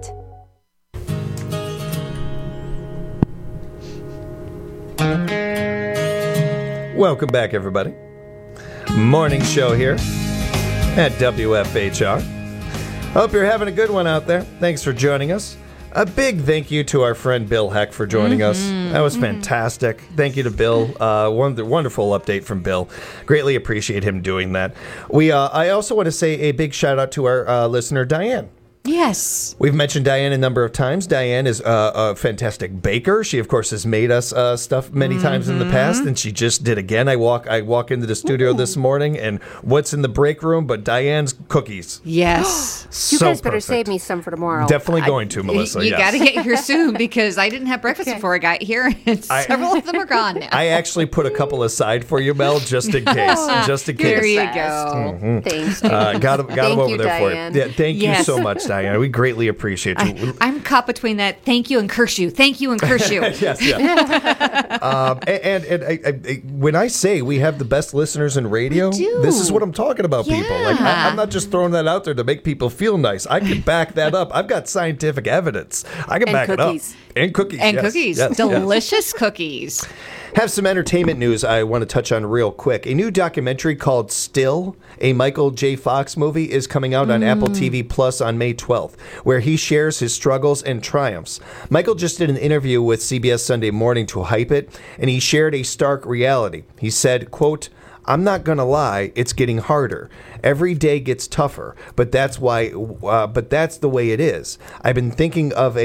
Welcome back, everybody. Morning show here at WFHR. Hope you're having a good one out there. Thanks for joining us. A big thank you to our friend Bill Heck for joining us. That was fantastic. Thank you to Bill. Wonderful update from Bill. Greatly appreciate him doing that. I also want to say a big shout out to our listener, Diane. Yes. We've mentioned Diane a number of times. Diane is a fantastic baker. She, of course, has made us stuff many times in the past, and she just did again. I walk into the studio this morning, and what's in the break room but Diane's cookies? Yes. You guys better save me some for tomorrow. Definitely going to, Melissa. You got to get here soon because I didn't have breakfast before I got here, and several of them are gone now. I actually put a couple aside for you, Mel, just in case. Just in case. There you go. Thanks. Got them over there Diane. for you. Yeah, thank you so much, Diane. We greatly appreciate you. I'm caught between that thank you and curse you. Thank you and curse you. Yes, yeah. And when I say we have the best listeners in radio, this is what I'm talking about, people. Like I'm not just throwing that out there to make people feel nice. I can back that up. I've got scientific evidence. I can back cookies. it up. And cookies. And yes, cookies. yes, Delicious cookies. Have some entertainment news I want to touch on real quick. A new documentary called Still, a Michael J. Fox movie, is coming out on Apple TV Plus on May 12th, where he shares his struggles and triumphs. Michael just did an interview with CBS Sunday Morning to hype it, and he shared a stark reality. He said, quote, "I'm not going to lie, it's getting harder. Every day gets tougher, but that's the way it is. I've been thinking of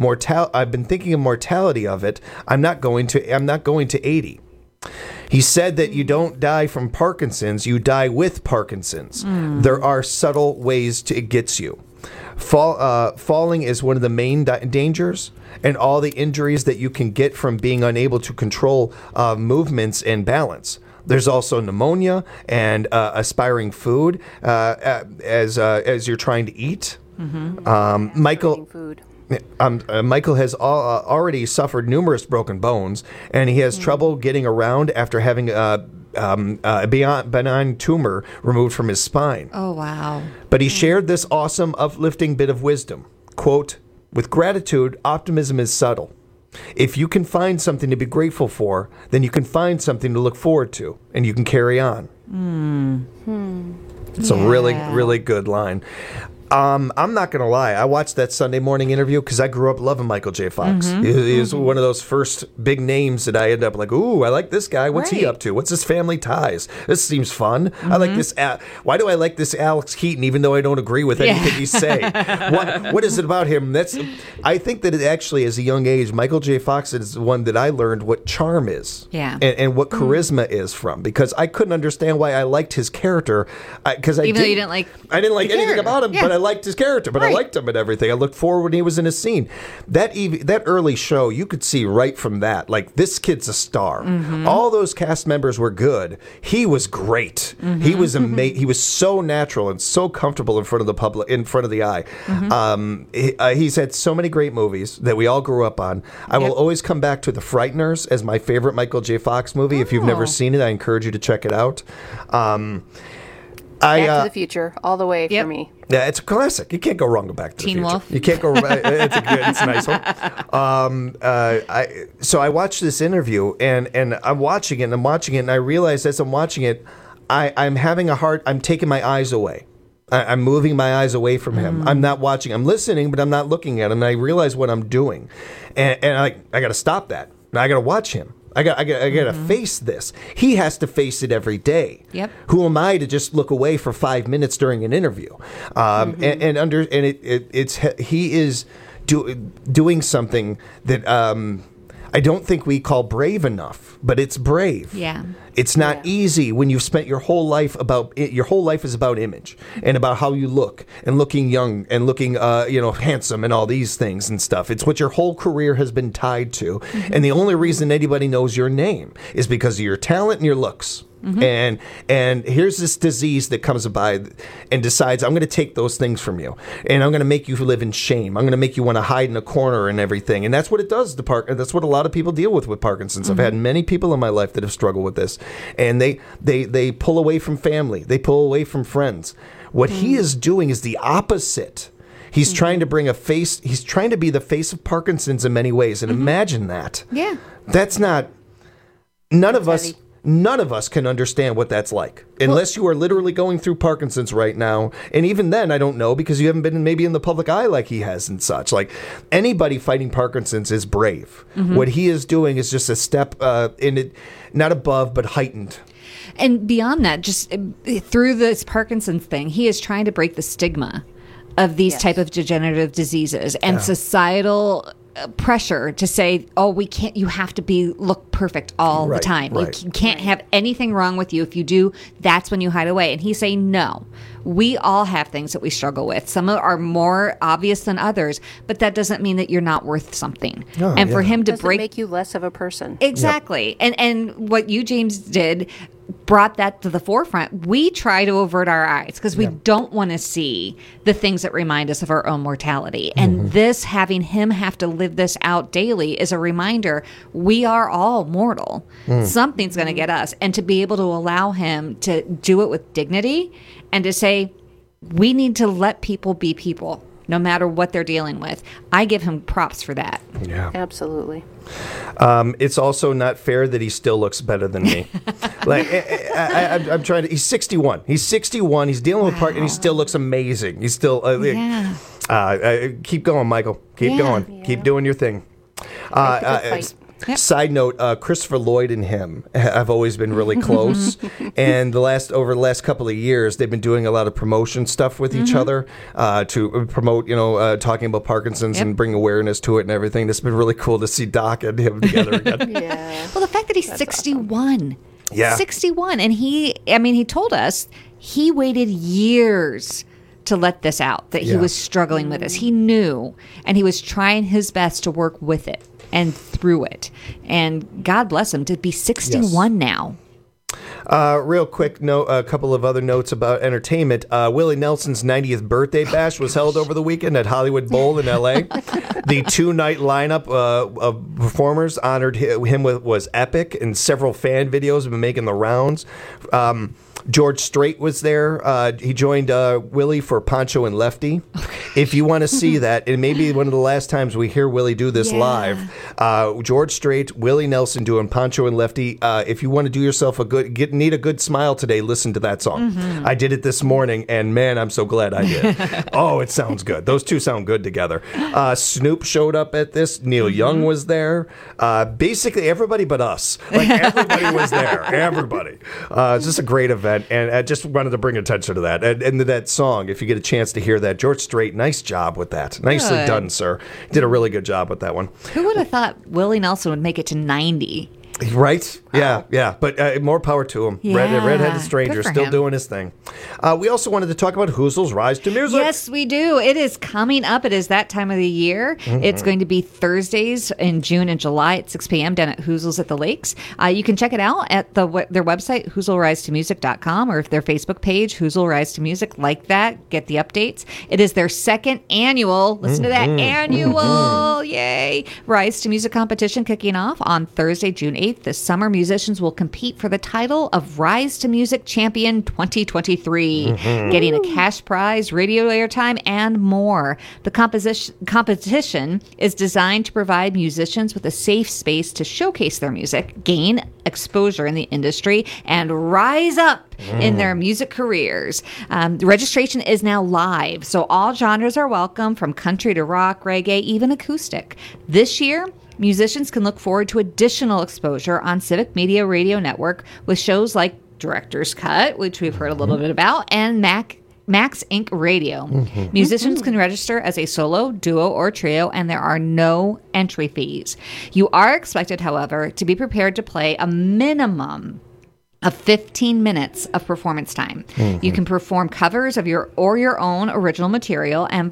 mortality of it. I'm not going to 80." He said that you don't die from Parkinson's, you die with Parkinson's. There are subtle ways it gets you. Falling is one of the main dangers, and all the injuries that you can get from being unable to control movements and balance. There's also pneumonia and aspiring food as you're trying to eat. Michael has already suffered numerous broken bones, and he has trouble getting around after having a benign tumor removed from his spine. Oh, wow. But he shared this awesome, uplifting bit of wisdom. Quote, "With gratitude, optimism is subtle. If you can find something to be grateful for, then you can find something to look forward to, and you can carry on. It's a really, really good line. I'm not going to lie. I watched that Sunday morning interview because I grew up loving Michael J. Fox. He was one of those first big names that I end up like, ooh, I like this guy. What's he up to? What's his family ties? This seems fun. I like this. Why do I like this Alex Keaton even though I don't agree with anything he's saying? What is it about him? I think that it actually, as a young age, Michael J. Fox is the one that I learned what charm is and what charisma is from, because I couldn't understand why I liked his character. Even though you didn't like anything about him, but I liked his character, but I liked him and everything. I looked forward when he was in a scene. That early show, you could see right from that, like, this kid's a star. All those cast members were good. He was great. He was amazing. He was so natural and so comfortable in front of the public, in front of the eye. He's had so many great movies that we all grew up on. I will always come back to The Frighteners as my favorite Michael J. Fox movie. If you've never seen it, I encourage you to check it out. Back to the Future, all the way for me. Yeah, it's a classic. You can't go wrong with Back to the Future. Wolf. You can't go. It's a nice one. So I watched this interview, and I'm watching it, and I realize as I'm watching it, I'm taking my eyes away. I'm moving my eyes away from him. I'm not watching. I'm listening, but I'm not looking at him. And I realize what I'm doing, and I got to stop that. I got to watch him. I got to face this. He has to face it every day. Yep. Who am I to just look away for 5 minutes during an interview? He is doing something that I don't think we call brave enough, but it's brave. Yeah. It's not easy when you've spent your whole life your whole life is about image and about how you look and looking young and looking handsome and all these things and stuff. It's what your whole career has been tied to. And the only reason anybody knows your name is because of your talent and your looks. And here's this disease that comes by and decides, I'm going to take those things from you, and I'm going to make you live in shame. I'm going to make you want to hide in a corner and everything. And that's what it does to that's what a lot of people deal with Parkinson's. I've had many people in my life that have struggled with this, and they pull away from family. They pull away from friends. What he is doing is the opposite. He's trying to bring he's trying to be the face of Parkinson's in many ways. And imagine that. Yeah. That's not, none of us can understand what that's like unless you are literally going through Parkinson's right now. And even then, I don't know, because you haven't been maybe in the public eye like he has and such. Like, anybody fighting Parkinson's is brave. What he is doing is just a step in it, not above, but heightened. And beyond that, just through this Parkinson's thing, he is trying to break the stigma of these type of degenerative diseases and societal pressure to say, oh, we can't, you have to look perfect all the time. You can't have anything wrong with you. If you do, that's when you hide away. And he's saying, no, we all have things that we struggle with. Some are more obvious than others, but that doesn't mean that you're not worth something. And for him to doesn't make you less of a person. Exactly. And what you, James, did brought that to the forefront. We try to avert our eyes because we don't want to see the things that remind us of our own mortality. And this, having him have to live this out daily, is a reminder we are all mortal. Something's going to get us. And to be able to allow him to do it with dignity and to say, we need to let people be people, no matter what they're dealing with. I give him props for that. Yeah. Absolutely. It's also not fair that he still looks better than me. Like, I'm trying to. He's 61. He's 61. He's dealing with Park, and he still looks amazing. He's still. Keep going, Michael. Keep going. Yeah. Keep doing your thing. Side note: Christopher Lloyd and him have always been really close, and over the last couple of years, they've been doing a lot of promotion stuff with each other to promote, talking about Parkinson's and bring awareness to it and everything. It's been really cool to see Doc and him together again. Well, the fact that he's 61, awesome. 61, and he told us he waited years to let this out, that he was struggling with this. He knew, and he was trying his best to work with it and through it. And God bless him to be 61 now. Real quick note, a couple of other notes about entertainment. Willie Nelson's 90th birthday bash was held over the weekend at Hollywood Bowl in L.A. The 2-night lineup of performers honored him was epic, and several fan videos have been making the rounds. George Strait was there. He joined Willie for Poncho and Lefty. If you want to see that, and maybe one of the last times we hear Willie do this live, George Strait, Willie Nelson doing Poncho and Lefty. If you want to do yourself need a good smile today, listen to that song. Mm-hmm. I did it this morning, and man, I'm so glad I did. Oh, it sounds good. Those two sound good together. Snoop showed up at this. Neil Young was there. Basically, everybody but us. Like, everybody was there. Everybody. It's just a great event, and I just wanted to bring attention to that. And that song, if you get a chance to hear that, George Strait, nice job with that. Nicely Good. done, sir. Did a really good job with that one. Who would have thought Willie Nelson would make it to 90? Right? Wow. Yeah. But more power to him. Yeah. Redheaded Stranger, Good for still him. doing his thing. We also wanted to talk about Hoozle's Rise to Music. Yes, we do. It is coming up. It is that time of the year. Mhm. It's going to be Thursdays in June and July at 6 p.m. down at Hoozle's at the Lakes. You can check it out at their website, HoozleRiseToMusic.com, or their Facebook page, Hoozle Rise to Music. Like that. Get the updates. It is their second annual, listen to that, annual, yay, Rise to Music competition kicking off on Thursday, June 8th. This summer, musicians will compete for the title of Rise to Music Champion 2023, getting a cash prize, radio airtime, and more. The competition is designed to provide musicians with a safe space to showcase their music, gain exposure in the industry, and rise up in their music careers. The registration is now live, so all genres are welcome, from country to rock, reggae, even acoustic. This year, musicians can look forward to additional exposure on Civic Media Radio Network with shows like Director's Cut, which we've heard a little bit about, and Max Inc. Radio. Musicians can register as a solo, duo, or trio, and there are no entry fees. You are expected, however, to be prepared to play a minimum of 15 minutes of performance time. You can perform covers of your own original material, and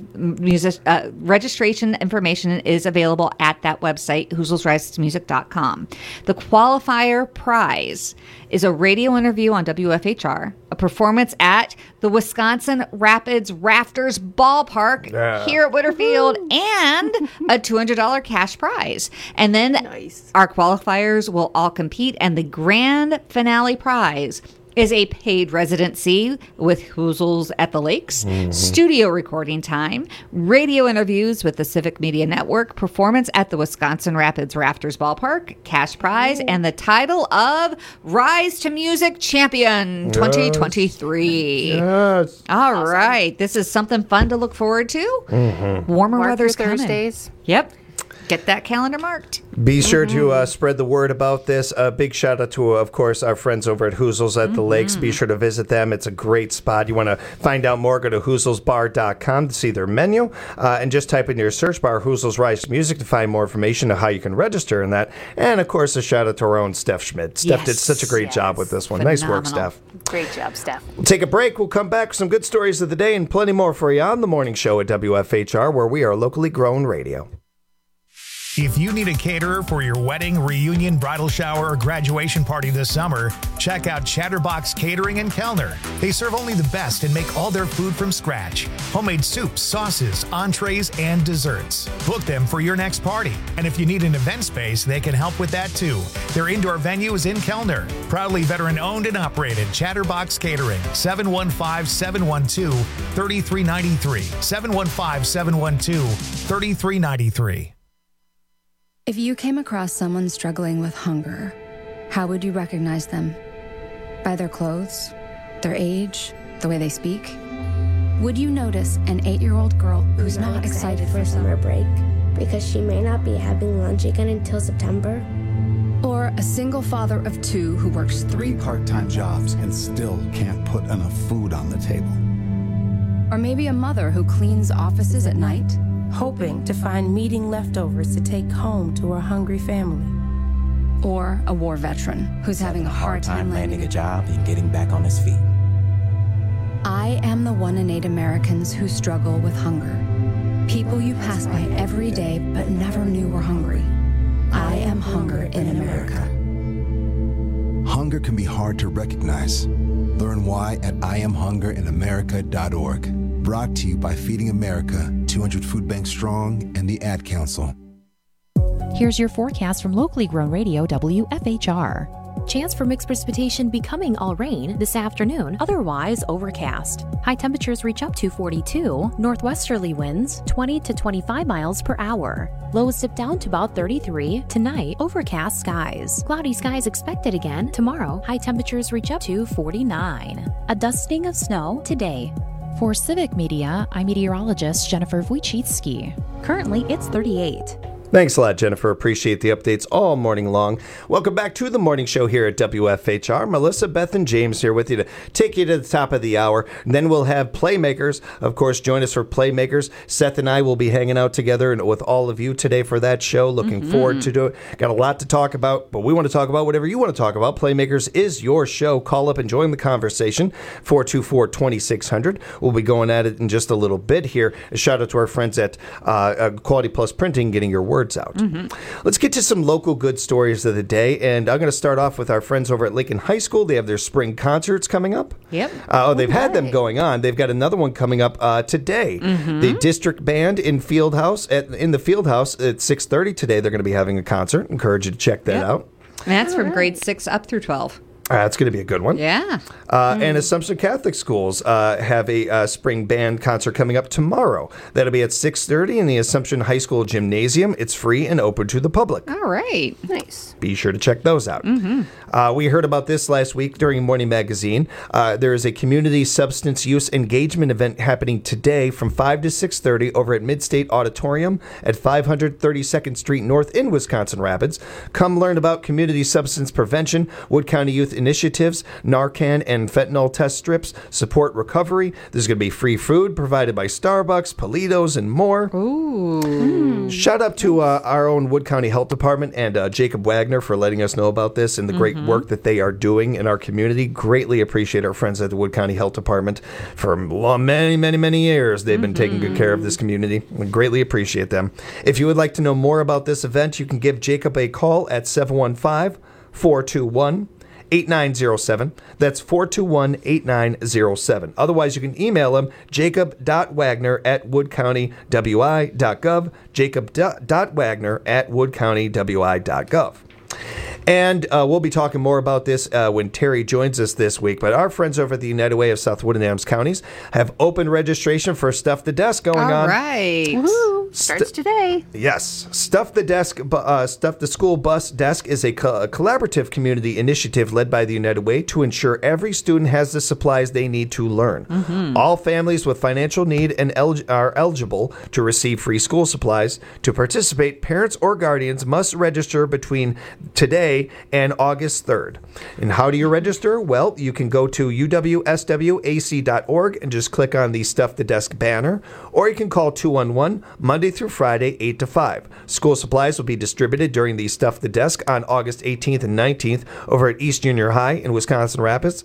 registration information is available at that website, HoozlesRiseToMusic.com. The qualifier prize is a radio interview on WFHR, a performance at the Wisconsin Rapids Rafters Ballpark here at Winterfield, and a $200 cash prize. And then our qualifiers will all compete, and the grand finale prize is a paid residency with Hoozles at the Lakes, studio recording time, radio interviews with the Civic Media Network, performance at the Wisconsin Rapids Rafters Ballpark, cash prize, and the title of Rise to Music Champion 2023. Yes. All right. This is something fun to look forward to. Warmer Mark weather's your coming. Thursdays. Yep. Get that calendar marked. Be sure to spread the word about this. A big shout out to, of course, our friends over at Hoozles at the Lakes. Be sure to visit them. It's a great spot. You want to find out more, go to HoozlesBar.com to see their menu. And just type in your search bar, Hoozles Rise to Music, to find more information on how you can register in that. And, of course, a shout out to our own Steph Schmidt. Steph did such a great job with this one. Nice work, Steph. Great job, Steph. We'll take a break. We'll come back with some good stories of the day and plenty more for you on the morning show at WFHR, where we are locally grown radio. If you need a caterer for your wedding, reunion, bridal shower, or graduation party this summer, check out Chatterbox Catering in Kellner. They serve only the best and make all their food from scratch. Homemade soups, sauces, entrees, and desserts. Book them for your next party. And if you need an event space, they can help with that too. Their indoor venue is in Kellner. Proudly veteran-owned and operated, Chatterbox Catering, 715-712-3393. 715-712-3393. If you came across someone struggling with hunger, how would you recognize them? By their clothes, their age, the way they speak? Would you notice an 8-year-old girl who's not excited for summer break because she may not be having lunch again until September? Or a single father of 2 who works 3 part-time jobs and still can't put enough food on the table? Or maybe a mother who cleans offices at night, hoping to find meeting leftovers to take home to her hungry family. Or a war veteran who's having a hard time landing a job and getting back on his feet. I am the 1 in 8 Americans who struggle with hunger. People you pass by every day but never knew were hungry. I am hunger in America. Hunger can be hard to recognize. Learn why at IamHungerInAmerica.org. Brought to you by Feeding America, 200 Food Banks Strong, and the Ad Council. Here's your forecast from locally grown radio WFHR. Chance for mixed precipitation becoming all rain this afternoon, otherwise overcast. High temperatures reach up to 42, northwesterly winds 20 to 25 miles per hour. Lows dip down to about 33. Tonight, overcast skies. Cloudy skies expected again. Tomorrow, high temperatures reach up to 49. A dusting of snow today. For Civic Media, I'm meteorologist Jennifer Wojcicki. Currently, it's 38. Thanks a lot, Jennifer. Appreciate the updates all morning long. Welcome back to the morning show here at WFHR. Melissa, Beth, and James here with you to take you to the top of the hour. And then we'll have Playmakers. Of course, join us for Playmakers. Seth and I will be hanging out together and with all of you today for that show. Looking forward to it. Got a lot to talk about, but we want to talk about whatever you want to talk about. Playmakers is your show. Call up and join the conversation. 424-2600. We'll be going at it in just a little bit here. A shout out to our friends at Quality Plus Printing, getting your words out. Let's get to some local good stories of the day, and I'm going to start off with our friends over at Lincoln High School. They have their spring concerts coming up. Yep. They've had them going on. They've got another one coming up today. The district band in the Fieldhouse at 6:30 today. They're going to be having a concert. Encourage you to check that out. And that's from grade 6 up through 12. That's going to be a good one. Yeah. And Assumption Catholic Schools have a spring band concert coming up tomorrow. That'll be at 6:30 in the Assumption High School Gymnasium. It's free and open to the public. All right. Nice. Be sure to check those out. We heard about this last week during Morning Magazine. There is a community substance use engagement event happening today from 5 to 6:30 over at Midstate Auditorium at 532nd Street North in Wisconsin Rapids. Come learn about community substance prevention, Wood County Youth initiatives, Narcan and fentanyl test strips, support recovery. There's going to be free food provided by Starbucks, Politos, and more. Ooh. Shout out to our own Wood County Health Department and Jacob Wagner for letting us know about this and the great work that they are doing in our community. Greatly appreciate our friends at the Wood County Health Department. For many years, they've been taking good care of this community. We greatly appreciate them. If you would like to know more about this event, you can give Jacob a call at 715-421-8907. That's 421-8907. Otherwise, you can email him, jacob.wagner@woodcountywi.gov, jacob.wagner@woodcountywi.gov. And we'll be talking more about this when Terry joins us this week. But our friends over at the United Way of South Wood and Adams Counties have open registration for Stuff the Desk going on. All right. Woo-hoo. Starts today. Yes. Stuff the School Bus Desk is a collaborative community initiative led by the United Way to ensure every student has the supplies they need to learn. All families with financial need and are eligible to receive free school supplies. To participate, parents or guardians must register between today and August 3rd. And how do you register? Well, you can go to uwswac.org and just click on the Stuff the Desk banner, or you can call 211 Monday through Friday, 8 to 5. School supplies will be distributed during the Stuff the Desk on August 18th and 19th over at East Junior High in Wisconsin Rapids.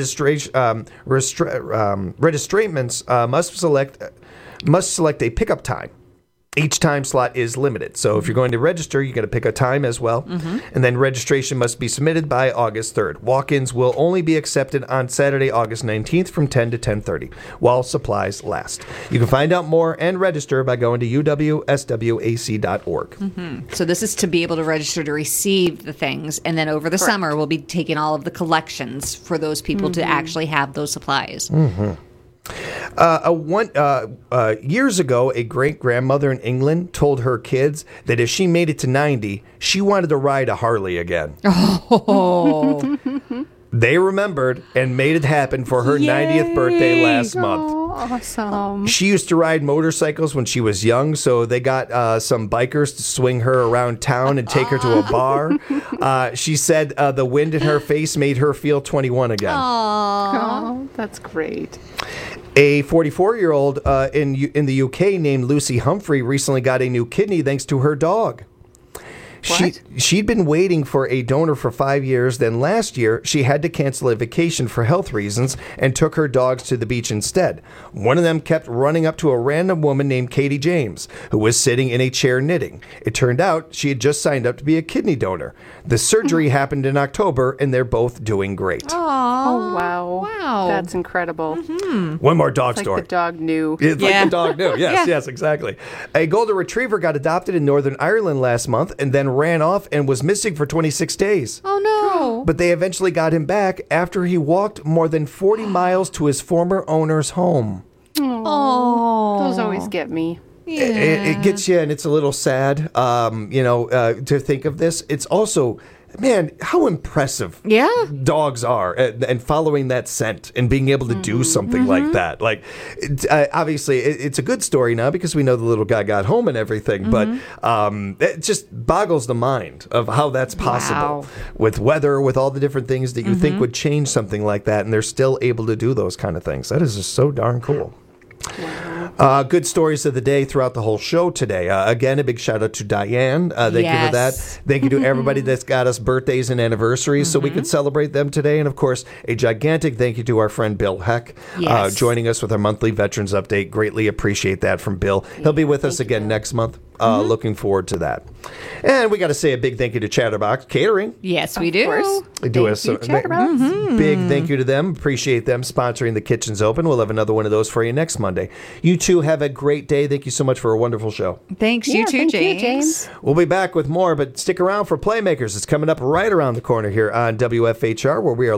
Registrants must select a pickup time. Each time slot is limited. So if you're going to register, you got to pick a time as well. And then registration must be submitted by August 3rd. Walk-ins will only be accepted on Saturday, August 19th from 10 to 10:30 while supplies last. You can find out more and register by going to uwswac.org. So this is to be able to register to receive the things. And then over the summer, we'll be taking all of the collections for those people to actually have those supplies. Years ago, a great-grandmother in England told her kids that if she made it to 90, she wanted to ride a Harley again. Oh. They remembered and made it happen for her 90th birthday last month. Awesome. She used to ride motorcycles when she was young, so they got some bikers to swing her around town and take her to a bar. She said the wind in her face made her feel 21 again. Oh, that's great. A 44-year-old in the UK named Lucy Humphrey recently got a new kidney thanks to her dog. She'd been waiting for a donor for 5 years. Then last year, she had to cancel a vacation for health reasons and took her dogs to the beach instead. One of them kept running up to a random woman named Katie James, who was sitting in a chair knitting. It turned out she had just signed up to be a kidney donor. The surgery happened in October, and they're both doing great. Oh, wow. That's incredible. One more dog story. Like the dog knew. It's like the dog knew. Yes, exactly. A golden retriever got adopted in Northern Ireland last month and then and ran off and was missing for 26 days. Oh, no. But they eventually got him back after he walked more than 40 miles to his former owner's home. Oh, those always get me. Yeah. It gets you, and it's a little sad, to think of this. It's also, man, how impressive dogs are and following that scent and being able to do something like that. Like, obviously, it's a good story now because we know the little guy got home and everything, but it just boggles the mind of how that's possible with weather, with all the different things that you think would change something like that, and they're still able to do those kind of things. That is just so darn cool. Good stories of the day throughout the whole show today. Again, a big shout out to Diane. Thank you for that. Thank you to everybody that's got us birthdays and anniversaries so we could celebrate them today. And of course, a gigantic thank you to our friend Bill Heck joining us with our monthly Veterans Update. Greatly appreciate that from Bill. He'll be with us again next month. Looking forward to that. And we got to say a big thank you to Chatterbox Catering. Yes, we do. They do us a big thank you to them. Appreciate them sponsoring the Kitchens Open. We'll have another one of those for you next Monday. You two have a great day. Thank you so much for a wonderful show. Thanks, you too, James. We'll be back with more, but stick around for Playmakers. It's coming up right around the corner here on WFHR, where we are